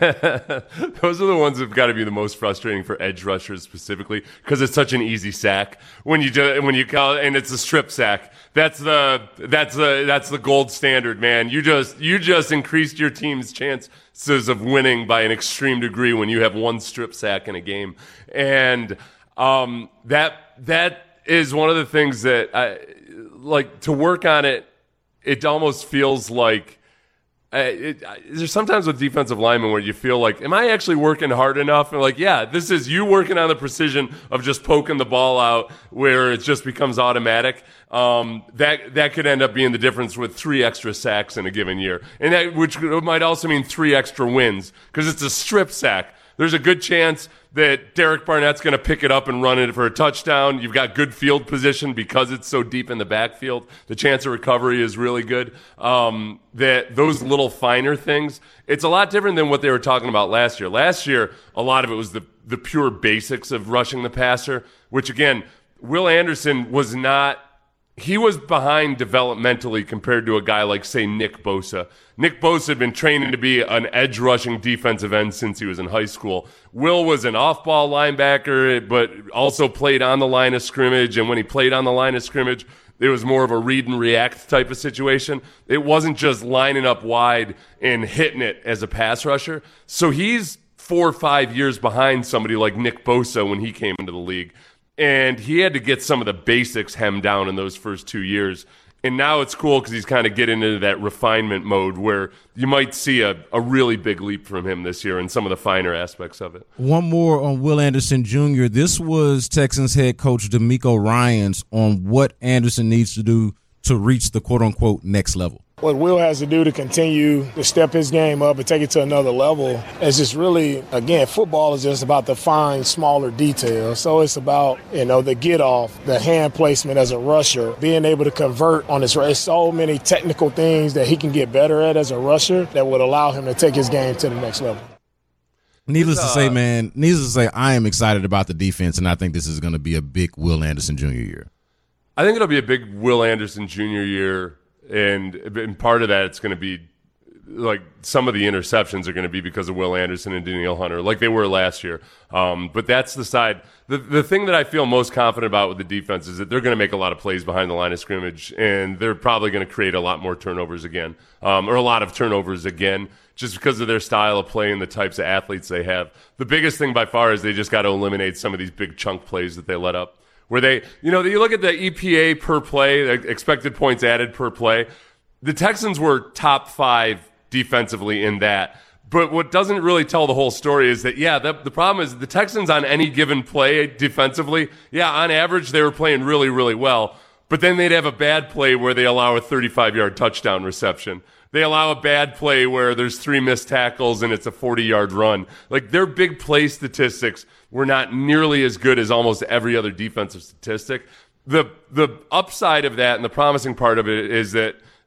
those are the ones that've got to be the most frustrating for edge rushers specifically because it's such an easy sack when you do when you call it, and it's a strip sack. That's the that's the that's the gold standard, man. You just you just increased your team's chances of winning by an extreme degree when you have one strip sack in a game, and um, that that is one of the things that I like to work on it. It almost feels like. Uh, it, uh, there's sometimes with defensive linemen where you feel like, am I actually working hard enough? And like, yeah, this is you working on the precision of just poking the ball out where it just becomes automatic. Um, that that could end up being the difference with three extra sacks in a given year, and that which might also mean three extra wins because it's a strip sack. There's a good chance that Derek Barnett's going to pick it up and run it for a touchdown. You've got good field position because it's so deep in the backfield. The chance of recovery is really good. Um, that those little finer things, it's a lot different than what they were talking about last year. Last year, a lot of it was the, the pure basics of rushing the passer, which again, Will Anderson was not, he was behind developmentally compared to a guy like, say, Nick Bosa. Nick Bosa had been training to be an edge-rushing defensive end since he was in high school. Will was an off-ball linebacker, but also played on the line of scrimmage, and when he played on the line of scrimmage, it was more of a read-and-react type of situation. It wasn't just lining up wide and hitting it as a pass rusher. So he's four or five years behind somebody like Nick Bosa when he came into the league. And he had to get some of the basics hemmed down in those first two years. And now it's cool because he's kind of getting into that refinement mode where you might see a, a really big leap from him this year in some of the finer aspects of it. One more on Will Anderson Junior This was Texans head coach DeMeco Ryans on what Anderson needs to do to reach the quote-unquote next level. What Will has to do to continue to step his game up and take it to another level is just really, again, football is just about the fine, smaller details. So it's about, you know, the get off, the hand placement as a rusher, being able to convert on his. There's so many technical things that he can get better at as a rusher that would allow him to take his game to the next level. Needless to say, man, needless to say, I am excited about the defense, and I think this is going to be a big Will Anderson Junior year. I think it'll be a big Will Anderson Junior year. And, and part of that, it's going to be like some of the interceptions are going to be because of Will Anderson and Danielle Hunter, like they were last year. Um, but that's the side. The, the thing that I feel most confident about with the defense is that they're going to make a lot of plays behind the line of scrimmage, and they're probably going to create a lot more turnovers again, um, or a lot of turnovers again, just because of their style of play and the types of athletes they have. The biggest thing by far is they just got to eliminate some of these big chunk plays that they let up. Where they, you know, you look at the E P A per play, the expected points added per play. The Texans were top five defensively in that. But what doesn't really tell the whole story is that, yeah, the, the problem is the Texans on any given play defensively, yeah, on average they were playing really, really well. But then they'd have a bad play where they allow a thirty-five-yard touchdown reception. They allow a bad play where there's three missed tackles and it's a forty-yard run. Like, their big play statistics were not nearly as good as almost every other defensive statistic. The the upside of that and the promising part of it is that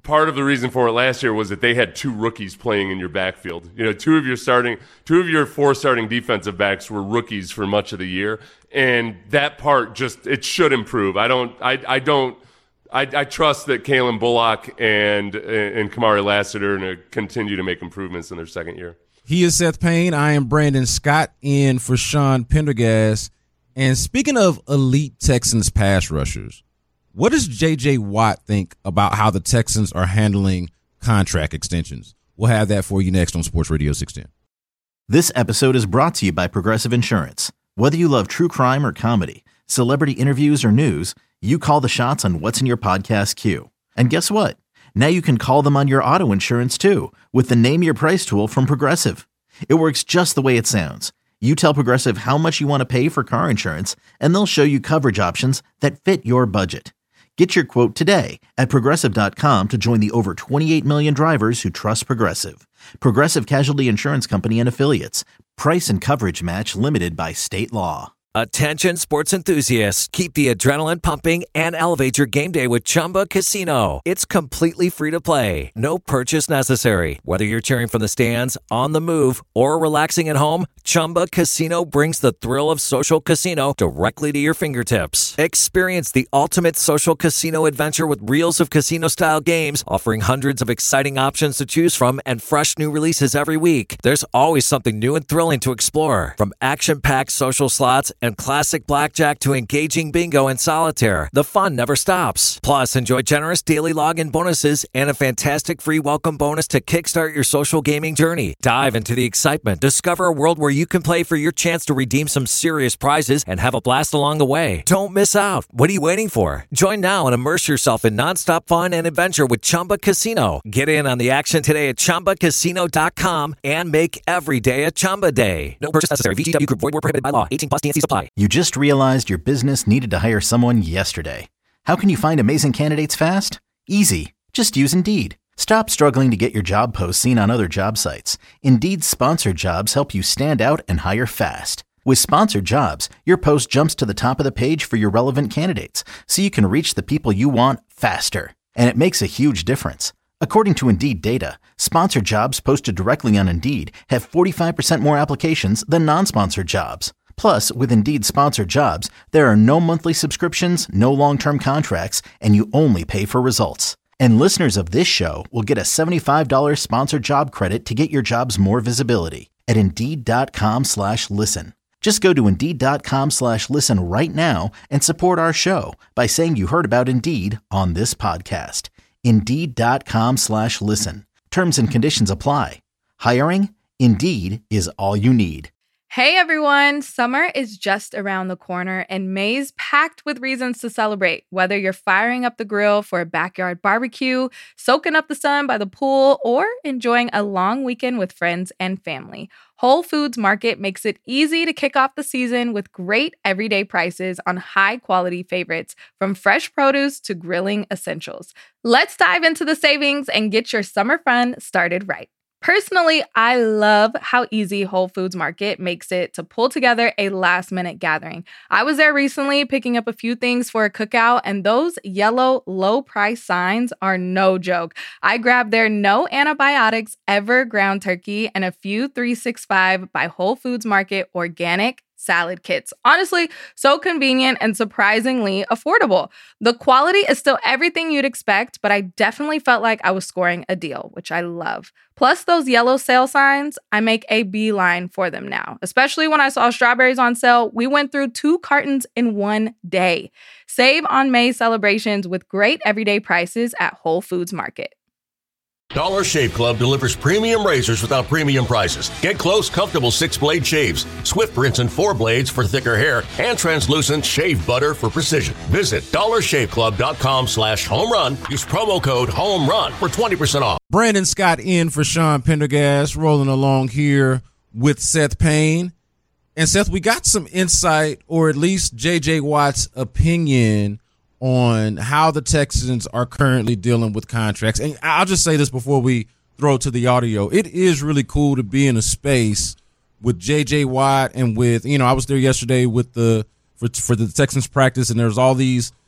part of the reason for it last year was that they had two rookies playing in your backfield. You know, two of your starting, two of your four starting defensive backs were rookies for much of the year, and that part just it should improve. I don't, I, I don't, I, I trust that Kalen Bullock and and Kamari Lassiter are going to continue to make improvements in their second year. He is Seth Payne. I am Brandon Scott in for Sean Pendergast. And speaking of elite Texans pass rushers, what does J J. Watt think about how the Texans are handling contract extensions? We'll have that for you next on Sports Radio six ten. This episode is brought to you by Progressive Insurance. Whether you love true crime or comedy, celebrity interviews or news, you call the shots on what's in your podcast queue. And guess what? Now you can call them on your auto insurance too with the Name Your Price tool from Progressive. It works just the way it sounds. You tell Progressive how much you want to pay for car insurance, and they'll show you coverage options that fit your budget. Get your quote today at Progressive dot com to join the over twenty-eight million drivers who trust Progressive. Progressive Casualty Insurance Company and Affiliates. Price and coverage match limited by state law. Attention sports enthusiasts, keep the adrenaline pumping and elevate your game day with Chumba Casino. It's completely free to play. No purchase necessary. Whether you're cheering from the stands, on the move, or relaxing at home, Chumba Casino brings the thrill of social casino directly to your fingertips. Experience the ultimate social casino adventure with reels of casino-style games, offering hundreds of exciting options to choose from and fresh new releases every week. There's always something new and thrilling to explore. From action-packed social slots and classic blackjack to engaging bingo and solitaire, the fun never stops. Plus, enjoy generous daily login bonuses and a fantastic free welcome bonus to kickstart your social gaming journey. Dive into the excitement. Discover a world where you can play for your chance to redeem some serious prizes and have a blast along the way. Don't miss out. What are you waiting for? Join now and immerse yourself in nonstop fun and adventure with Chumba Casino. Get in on the action today at Chumba Casino dot com and make every day a Chumba day. No purchase necessary. V G W Group. Void where prohibited by law. eighteen plus T N C supply. You just realized your business needed to hire someone yesterday. How can you find amazing candidates fast? Easy. Just use Indeed. Stop struggling to get your job posts seen on other job sites. Indeed's sponsored jobs help you stand out and hire fast. With sponsored jobs, your post jumps to the top of the page for your relevant candidates, so you can reach the people you want faster. And it makes a huge difference. According to Indeed data, sponsored jobs posted directly on Indeed have forty-five percent more applications than non-sponsored jobs. Plus, with Indeed sponsored jobs, there are no monthly subscriptions, no long-term contracts, and you only pay for results. And listeners of this show will get a seventy-five dollars sponsored job credit to get your jobs more visibility at Indeed.com slash listen. Just go to Indeed.com slash listen right now and support our show by saying you heard about Indeed on this podcast. Indeed.com slash listen. Terms and conditions apply. Hiring? Indeed is all you need. Hey everyone, summer is just around the corner and May's packed with reasons to celebrate. Whether you're firing up the grill for a backyard barbecue, soaking up the sun by the pool, or enjoying a long weekend with friends and family, Whole Foods Market makes it easy to kick off the season with great everyday prices on high-quality favorites, from fresh produce to grilling essentials. Let's dive into the savings and get your summer fun started right. Personally, I love how easy Whole Foods Market makes it to pull together a last-minute gathering. I was there recently picking up a few things for a cookout, and those yellow low-price signs are no joke. I grabbed their no antibiotics ever ground turkey and a few three sixty-five by Whole Foods Market organic salad kits. Honestly, so convenient and surprisingly affordable. The quality is still everything you'd expect, but I definitely felt like I was scoring a deal, which I love. Plus those yellow sale signs, I make a beeline for them now. Especially when I saw strawberries on sale, we went through two cartons in one day. Save on May celebrations with great everyday prices at Whole Foods Market. Dollar Shave Club delivers premium razors without premium prices. Get close, comfortable six-blade shaves, swift rinse and four blades for thicker hair, and translucent shave butter for precision. Visit dollar shave club dot com slash home run. Use promo code HOMERUN for twenty percent off. Brandon Scott in for Sean Pendergast, rolling along here with Seth Payne. And Seth, we got some insight, or at least J J. Watt's opinion on how the Texans are currently dealing with contracts. And I'll just say this before we throw to the audio. It is really cool to be in a space with J J. Watt and with, you know, I was there yesterday with the for, for the Texans practice, and there's all these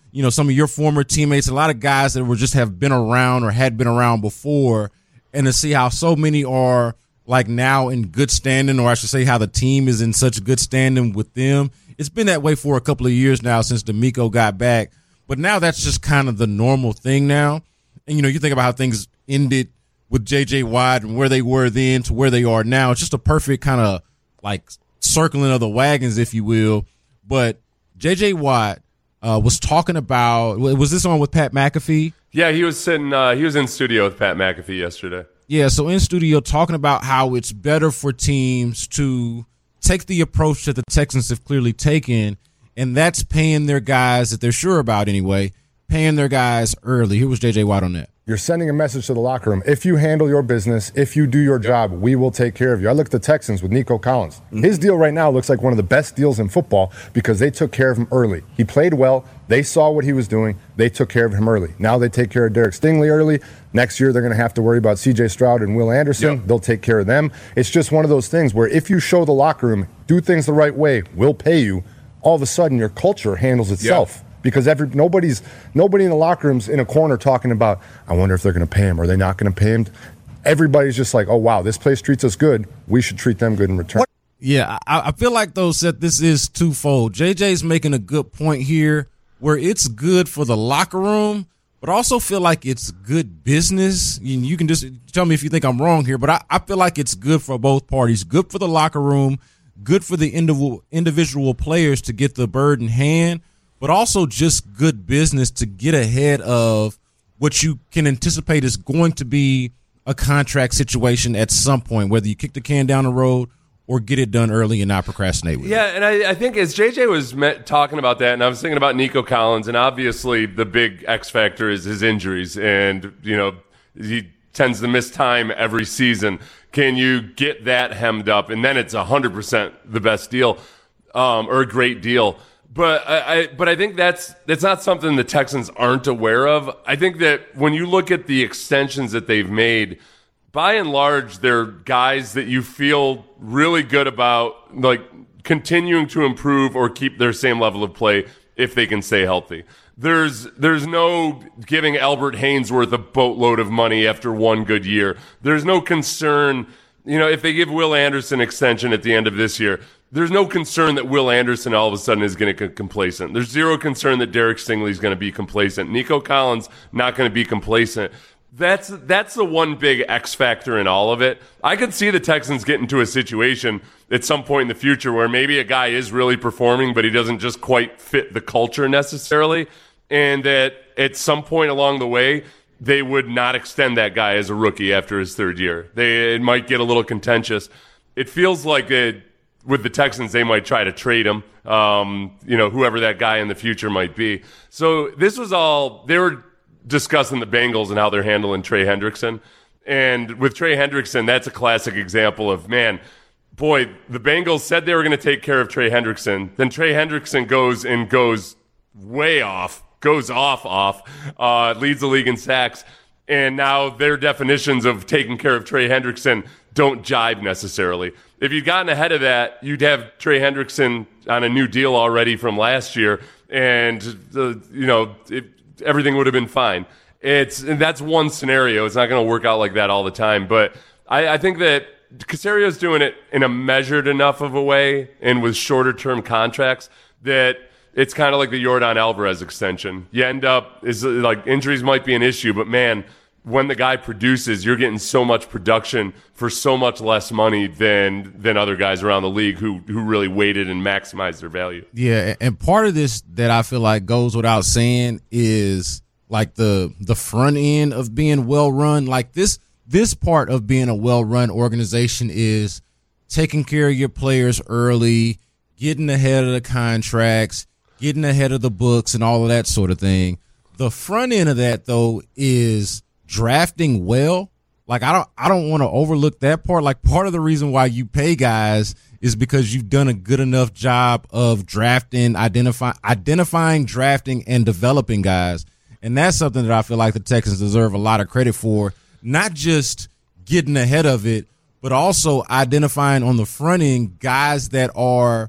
you know, some of your former teammates, a lot of guys that were just have been around or had been around before, and to see how so many are like now in good standing, or I should say how the team is in such good standing with them. It's been that way for a couple of years now since DeMeco got back, but now that's just kind of the normal thing now. And, you know, you think about how things ended with J J. Watt and where they were then to where they are now. It's just a perfect kind of like circling of the wagons, if you will. But J J. Watt uh, was talking about, was this on with Pat McAfee? Yeah, he was sitting, uh, he was in studio with Pat McAfee yesterday. Yeah, so in studio talking about how it's better for teams to take the approach that the Texans have clearly taken, and that's paying their guys that they're sure about anyway, paying their guys early. Here was J J. Watt on that. You're sending a message to the locker room. If you handle your business, if you do your job, we will take care of you. I look at the Texans with Nico Collins. Mm-hmm. His deal right now looks like one of the best deals in football because they took care of him early. He played well. They saw what he was doing. They took care of him early. Now they take care of Derek Stingley early. Next year they're going to have to worry about C J. Stroud and Will Anderson. Yep. They'll take care of them. It's just one of those things where if you show the locker room, do things the right way, we'll pay you, all of a sudden your culture handles itself. Yep. Because every nobody's nobody in the locker room's in a corner talking about, I wonder if they're going to pay him. Are they not going to pay him? Everybody's just like, oh, wow, this place treats us good. We should treat them good in return. Yeah, I, I feel like, though, Seth, this is twofold. J J's making a good point here where it's good for the locker room, but also feel like it's good business. You, you can just tell me if you think I'm wrong here, but I, I feel like it's good for both parties. Good for the locker room, good for the individual, individual players to get the bird in hand, but also just good business to get ahead of what you can anticipate is going to be a contract situation at some point, whether you kick the can down the road or get it done early and not procrastinate with yeah, it. and I, I think as J J was met, talking about that, and I was thinking about Nico Collins, and obviously the big X factor is his injuries, and, you know, he tends to miss time every season. Can you get that hemmed up? And then it's one hundred percent the best deal, um, or a great deal. But I, I, but I think that's that's not something the Texans aren't aware of. I think that when you look at the extensions that they've made, by and large, they're guys that you feel really good about, like continuing to improve or keep their same level of play if they can stay healthy. There's there's no giving Albert Haynesworth a boatload of money after one good year. There's no concern, you know, if they give Will Anderson extension at the end of this year, there's no concern that Will Anderson all of a sudden is going to get complacent. There's zero concern that Derek Stingley is going to be complacent. Nico Collins not going to be complacent. That's that's the one big X factor in all of it. I could see the Texans get into a situation at some point in the future where maybe a guy is really performing, but he doesn't just quite fit the culture necessarily, and that at some point along the way, they would not extend that guy as a rookie after his third year. They it might get a little contentious. It feels like it, with the Texans, they might try to trade him, um, you know, whoever that guy in the future might be. So this was all, they were discussing the Bengals and how they're handling Trey Hendrickson. And with Trey Hendrickson, that's a classic example of, man, boy, the Bengals said they were going to take care of Trey Hendrickson. Then Trey Hendrickson goes and goes way off, goes off, off, uh, leads the league in sacks. And now their definitions of taking care of Trey Hendrickson don't jibe necessarily. If you'd gotten ahead of that, you'd have Trey Hendrickson on a new deal already from last year, and the, you know it, everything would have been fine. It's and that's one scenario. It's not going to work out like that all the time, but I, I think that Caserio's doing it in a measured enough of a way and with shorter term contracts that it's kind of like the Yordan Alvarez extension. You end up is like injuries might be an issue, but man, when the guy produces, you're getting so much production for so much less money than than other guys around the league who who really waited and maximized their value. Yeah, and part of this that I feel like goes without saying is like the the front end of being well run. Like this this part of being a well run organization is taking care of your players early, getting ahead of the contracts, getting ahead of the books, and all of that sort of thing. The front end of that though is drafting well. Like I don't I don't want to overlook that part. Like part of the reason why you pay guys is because you've done a good enough job of drafting, identify, identifying, drafting, and developing guys. And that's something that I feel like the Texans deserve a lot of credit for, not just getting ahead of it, but also identifying on the front end guys that are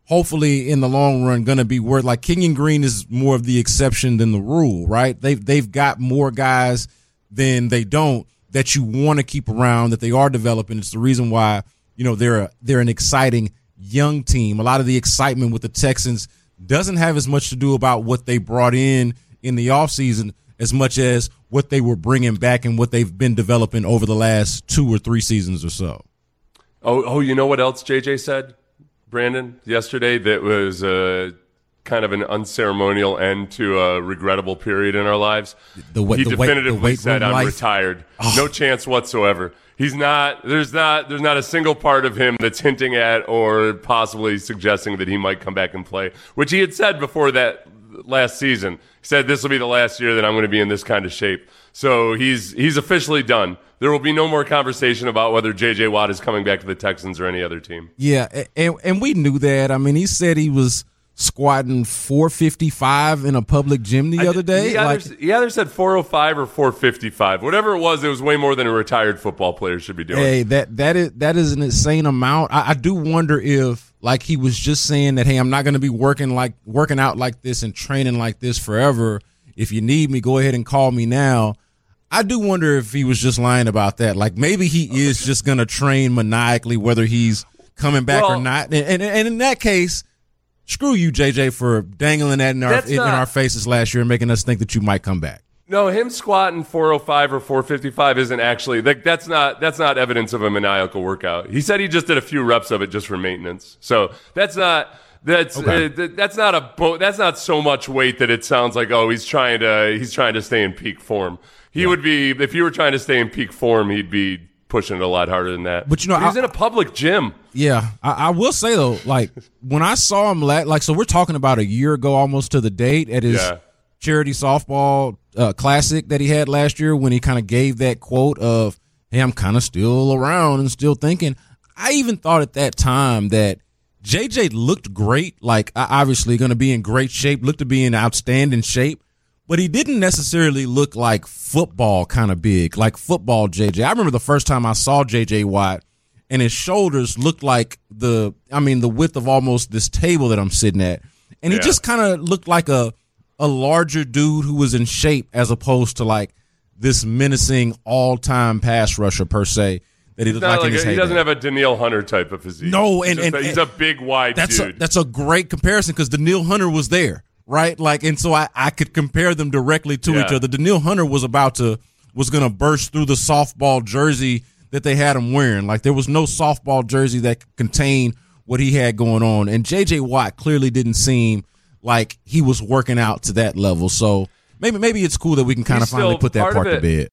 hopefully in the long run going to be worth, like Kenyon Green is more of the exception than the rule, right? They've, they've got more guys than they don't that you want to keep around, that they are developing. It's the reason why, you know, they're a, they're an exciting young team. A lot of the excitement with the Texans doesn't have as much to do about what they brought in in the offseason as much as what they were bringing back and what they've been developing over the last two or three seasons or so. Oh, oh, you know what else J J said, Brandon, yesterday that was uh, kind of an unceremonial end to a regrettable period in our lives? The, the, he the definitively weight, the said, I'm life. retired. Oh. No chance whatsoever. He's not, there's not, there's not a single part of him that's hinting at or possibly suggesting that he might come back and play, which he had said before that last season. He said, this will be the last year that I'm going to be in this kind of shape. So he's, he's officially done. There will be no more conversation about whether J J Watt is coming back to the Texans or any other team. Yeah. And, and we knew that. I mean, he said he was squatting four fifty-five in a public gym the I, other day. He either, like, he either said four oh five or four fifty-five. Whatever it was, it was way more than a retired football player should be doing. Hey, that that is that is an insane amount. I, I do wonder if, like, he was just saying that, hey, I'm not going to be working like working out like this and training like this forever. If you need me, go ahead and call me now. I do wonder if he was just lying about that. Like, maybe he is just going to train maniacally, whether he's coming back well, or not. And, and and in that case, screw you, J J, for dangling that in our in, not, in our faces last year and making us think that you might come back. No, him squatting four oh five or four fifty-five isn't actually like that's not that's not evidence of a maniacal workout. He said he just did a few reps of it just for maintenance. So that's not that's okay. uh, that's not a that's not so much weight that it sounds like, oh, he's trying to he's trying to stay in peak form. He yeah. would be, if you were trying to stay in peak form, he'd be pushing it a lot harder than that. But you know, but he's I, in a public gym. Yeah, I, I will say though, like when I saw him, la- like so, we're talking about a year ago, almost to the date, at his yeah. charity softball uh, classic that he had last year, when he kind of gave that quote of, "Hey, I'm kind of still around and still thinking." I even thought at that time that J J looked great, like obviously going to be in great shape, looked to be in outstanding shape. But he didn't necessarily look like football kind of big, like football J J. I remember the first time I saw J J Watt, and his shoulders looked like the, I mean, the width of almost this table that I'm sitting at. And he yeah. just kind of looked like a, a larger dude who was in shape, as opposed to like this menacing all-time pass rusher per se that he looked like, like in his a, He heyday. doesn't have a Danielle Hunter type of physique. No, and, he's, and, a, he's and a big, wide that's dude. A, that's a great comparison because Danielle Hunter was there. Right, like, and so I, I could compare them directly to yeah. each other. Danielle Hunter was about to was going to burst through the softball jersey that they had him wearing. Like, there was no softball jersey that could contain what he had going on. And J J Watt clearly didn't seem like he was working out to that level. So maybe maybe it's cool that we can kind of finally put that part to bed.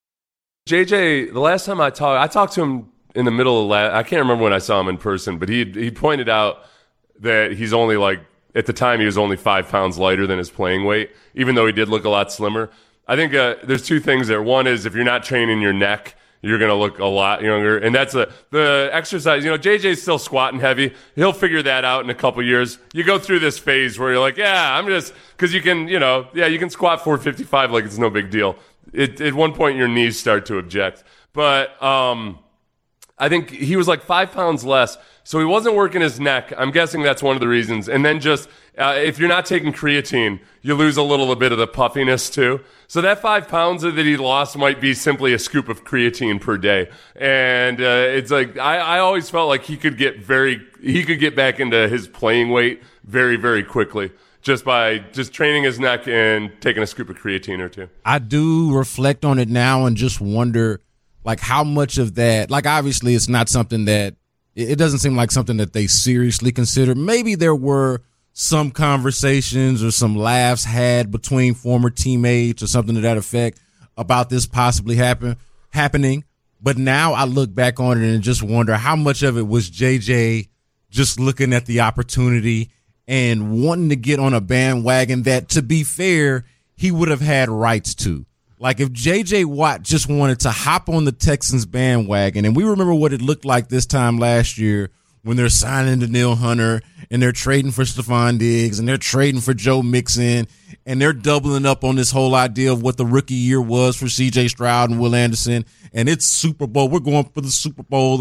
J J, the last time I talked, I talked to him in the middle of last. I can't remember when I saw him in person, but he he pointed out that he's only like. At the time, he was only five pounds lighter than his playing weight, even though he did look a lot slimmer. I think uh, there's two things there. One is if you're not training your neck, you're going to look a lot younger. And that's a, the exercise. You know, J J's still squatting heavy. He'll figure that out in a couple years. You go through this phase where you're like, yeah, I'm just, because you can, you know, yeah, you can squat four fifty-five like it's no big deal. It, at one point, your knees start to object. But um, I think he was like five pounds less. So he wasn't working his neck. I'm guessing that's one of the reasons. And then just, uh, if you're not taking creatine, you lose a little bit of the puffiness too. So that five pounds that he lost might be simply a scoop of creatine per day. And uh, it's like, I, I always felt like he could get very, he could get back into his playing weight very, very quickly. Just by just training his neck and taking a scoop of creatine or two. I do reflect on it now and just wonder, like, how much of that, like, obviously it's not something that, it doesn't seem like something that they seriously consider. Maybe there were some conversations or some laughs had between former teammates or something to that effect about this possibly happen happening. But now I look back on it and just wonder how much of it was J J just looking at the opportunity and wanting to get on a bandwagon that, to be fair, he would have had rights to. Like, if J J Watt just wanted to hop on the Texans bandwagon, and we remember what it looked like this time last year when they're signing Danielle Hunter and they're trading for Stephon Diggs and they're trading for Joe Mixon and they're doubling up on this whole idea of what the rookie year was for C J Stroud and Will Anderson, and it's Super Bowl. We're going for the Super Bowl and all.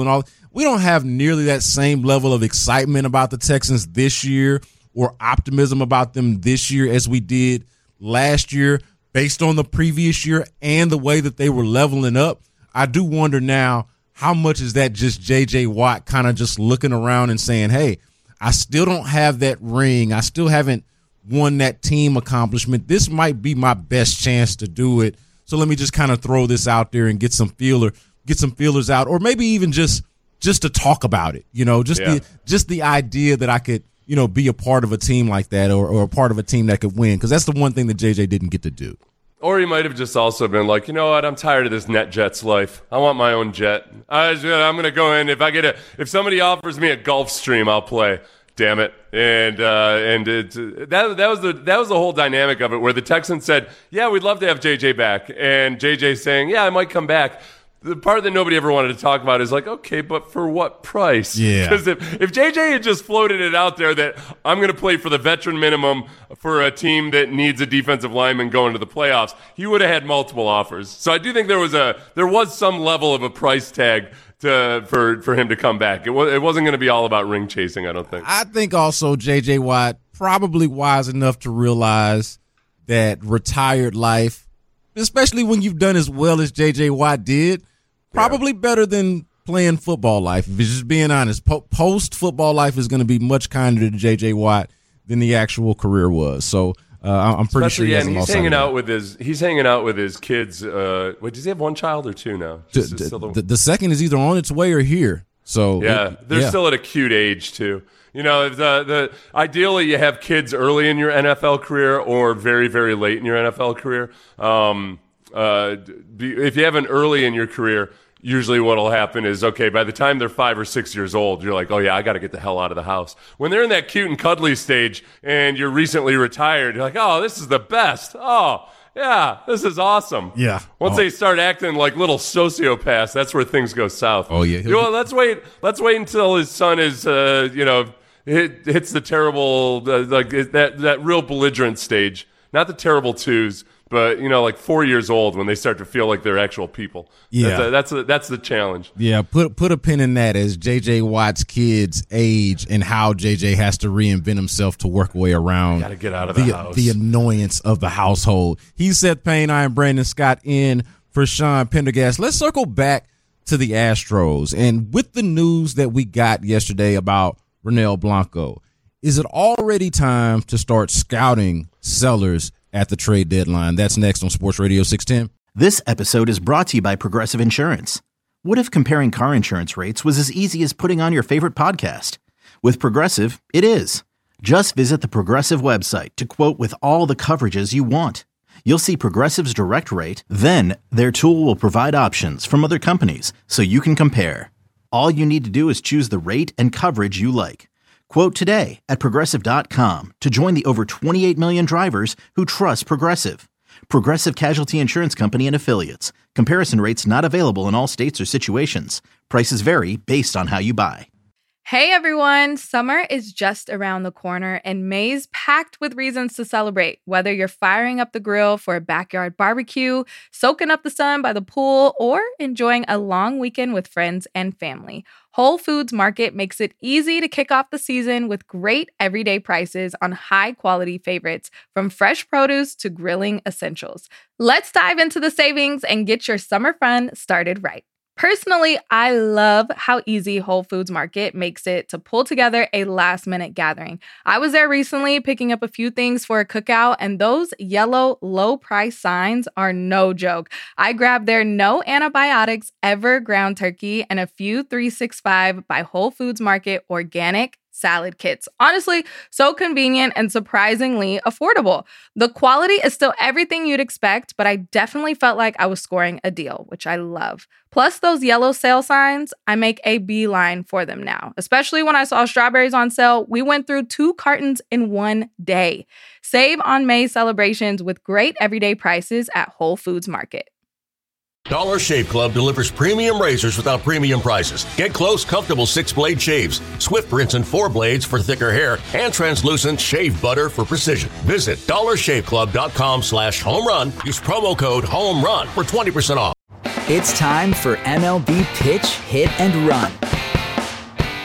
we don't have nearly that same level of excitement about the Texans this year or optimism about them this year as we did last year based on the previous year and the way that they were leveling up. I do wonder now, how much is that just J J. Watt kind of just looking around and saying, hey, I still don't have that ring. I still haven't won that team accomplishment. This might be my best chance to do it. So let me just kind of throw this out there and get some feeler, get some feelers out, or maybe even just just to talk about it. You know, just yeah. the just the idea that I could, you know, be a part of a team like that, or, or a part of a team that could win, because that's the one thing that J J didn't get to do. Or he might have just also been like, you know what, I'm tired of this NetJets life. I want my own jet. I, I'm going to go in. If I get a, if somebody offers me a Gulfstream, I'll play. Damn it. And uh, and it, that that was the that was the whole dynamic of it, where the Texans said, yeah, we'd love to have J J back. And J J saying, yeah, I might come back. The part that nobody ever wanted to talk about is like, okay, but for what price? Yeah. Because if, if J J had just floated it out there that I'm going to play for the veteran minimum for a team that needs a defensive lineman going to the playoffs, he would have had multiple offers. So I do think there was a there was some level of a price tag to for for him to come back. It was it wasn't going to be all about ring chasing, I don't think. I think also J J. Watt probably wise enough to realize that retired life, especially when you've done as well as J J. Watt did, probably yeah. better than playing football life. If you're just being honest, po- post football life is going to be much kinder to J J. Watt than the actual career was. So uh, I'm pretty Especially, sure he yeah, has and he's all hanging out that. with his he's hanging out with his kids. Uh, wait, does he have one child or two now? D- d- the, the second is either on its way or here. So yeah, it, they're yeah. still at a cute age too. You know, the the ideally you have kids early in your N F L career or very very late in your N F L career. Um, uh, if you have an early in your career, usually what will happen is, okay, by the time they're five or six years old, you're like, oh, yeah, I got to get the hell out of the house. When they're in that cute and cuddly stage and you're recently retired, you're like, oh, this is the best. Oh, yeah, this is awesome. Yeah. Once oh. they start acting like little sociopaths, that's where things go south. Oh, yeah. You know, let's wait. Let's wait until his son is, uh, you know, hit, hits the terrible, uh, like that, that real belligerent stage. Not the terrible twos, but, you know, like four years old when they start to feel like they're actual people. Yeah. That's a, that's, a, that's the challenge. Yeah, put put a pin in that as J J. Watt's kids age and how J J has to reinvent himself to work way around Got to get out of the, the, house. the annoyance of the household. He's Seth Payne. I am Brandon Scott in for Sean Pendergast. Let's circle back to the Astros. And with the news that we got yesterday about Ronel Blanco, is it already time to start scouting sellers at the trade deadline? That's next on Sports Radio six ten. This episode is brought to you by Progressive Insurance. What if comparing car insurance rates was as easy as putting on your favorite podcast? With Progressive, it is. Just visit the Progressive website to quote with all the coverages you want. You'll see Progressive's direct rate, then their tool will provide options from other companies so you can compare. All you need to do is choose the rate and coverage you like. Quote today at Progressive dot com to join the over twenty-eight million drivers who trust Progressive. Progressive Casualty Insurance Company and Affiliates. Comparison rates not available in all states or situations. Prices vary based on how you buy. Hey everyone, summer is just around the corner and May's packed with reasons to celebrate. Whether you're firing up the grill for a backyard barbecue, soaking up the sun by the pool, or enjoying a long weekend with friends and family, Whole Foods Market makes it easy to kick off the season with great everyday prices on high-quality favorites, from fresh produce to grilling essentials. Let's dive into the savings and get your summer fun started right. Personally, I love how easy Whole Foods Market makes it to pull together a last-minute gathering. I was there recently picking up a few things for a cookout, and those yellow low-price signs are no joke. I grabbed their no antibiotics ever ground turkey and a few three sixty-five by Whole Foods Market organic salad kits. Honestly, so convenient and surprisingly affordable. The quality is still everything you'd expect, but I definitely felt like I was scoring a deal, which I love. Plus those yellow sale signs, I make a beeline for them now. Especially when I saw strawberries on sale, we went through two cartons in one day. Save on May celebrations with great everyday prices at Whole Foods Market. Dollar Shave Club delivers premium razors without premium prices. Get close, comfortable six-blade shaves, swift rinse and four blades for thicker hair, and translucent shave butter for precision. Visit dollar shave club dot com slash home run. Use promo code HOMERUN for twenty percent off. It's time for M L B Pitch, Hit, and Run.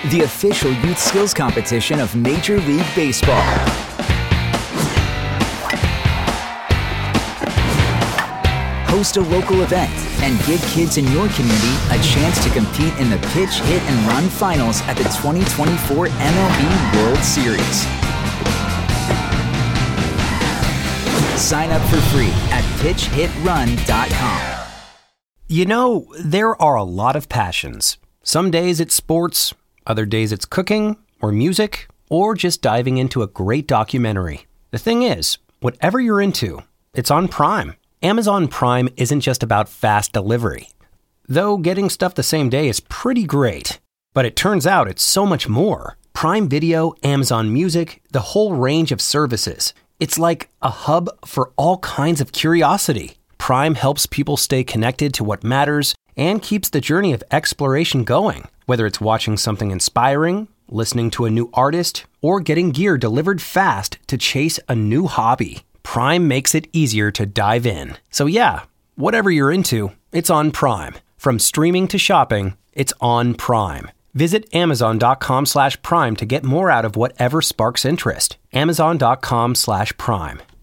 the official youth skills competition of Major League Baseball. Host a local event and give kids in your community a chance to compete in the Pitch, Hit, and Run Finals at the twenty twenty-four M L B World Series. Sign up for free at pitch hit run dot com. You know, there are a lot of passions. Some days it's sports, other days it's cooking, or music, or just diving into a great documentary. The thing is, whatever you're into, it's on Prime. Amazon Prime isn't just about fast delivery. Though getting stuff the same day is pretty great. But it turns out it's so much more. Prime Video, Amazon Music, the whole range of services. It's like a hub for all kinds of curiosity. Prime helps people stay connected to what matters and keeps the journey of exploration going. Whether it's watching something inspiring, listening to a new artist, or getting gear delivered fast to chase a new hobby. Prime makes it easier to dive in. So yeah, whatever you're into, it's on Prime. From streaming to shopping, it's on Prime. Visit amazon.com slash prime to get more out of whatever sparks interest. Amazon.com slash prime.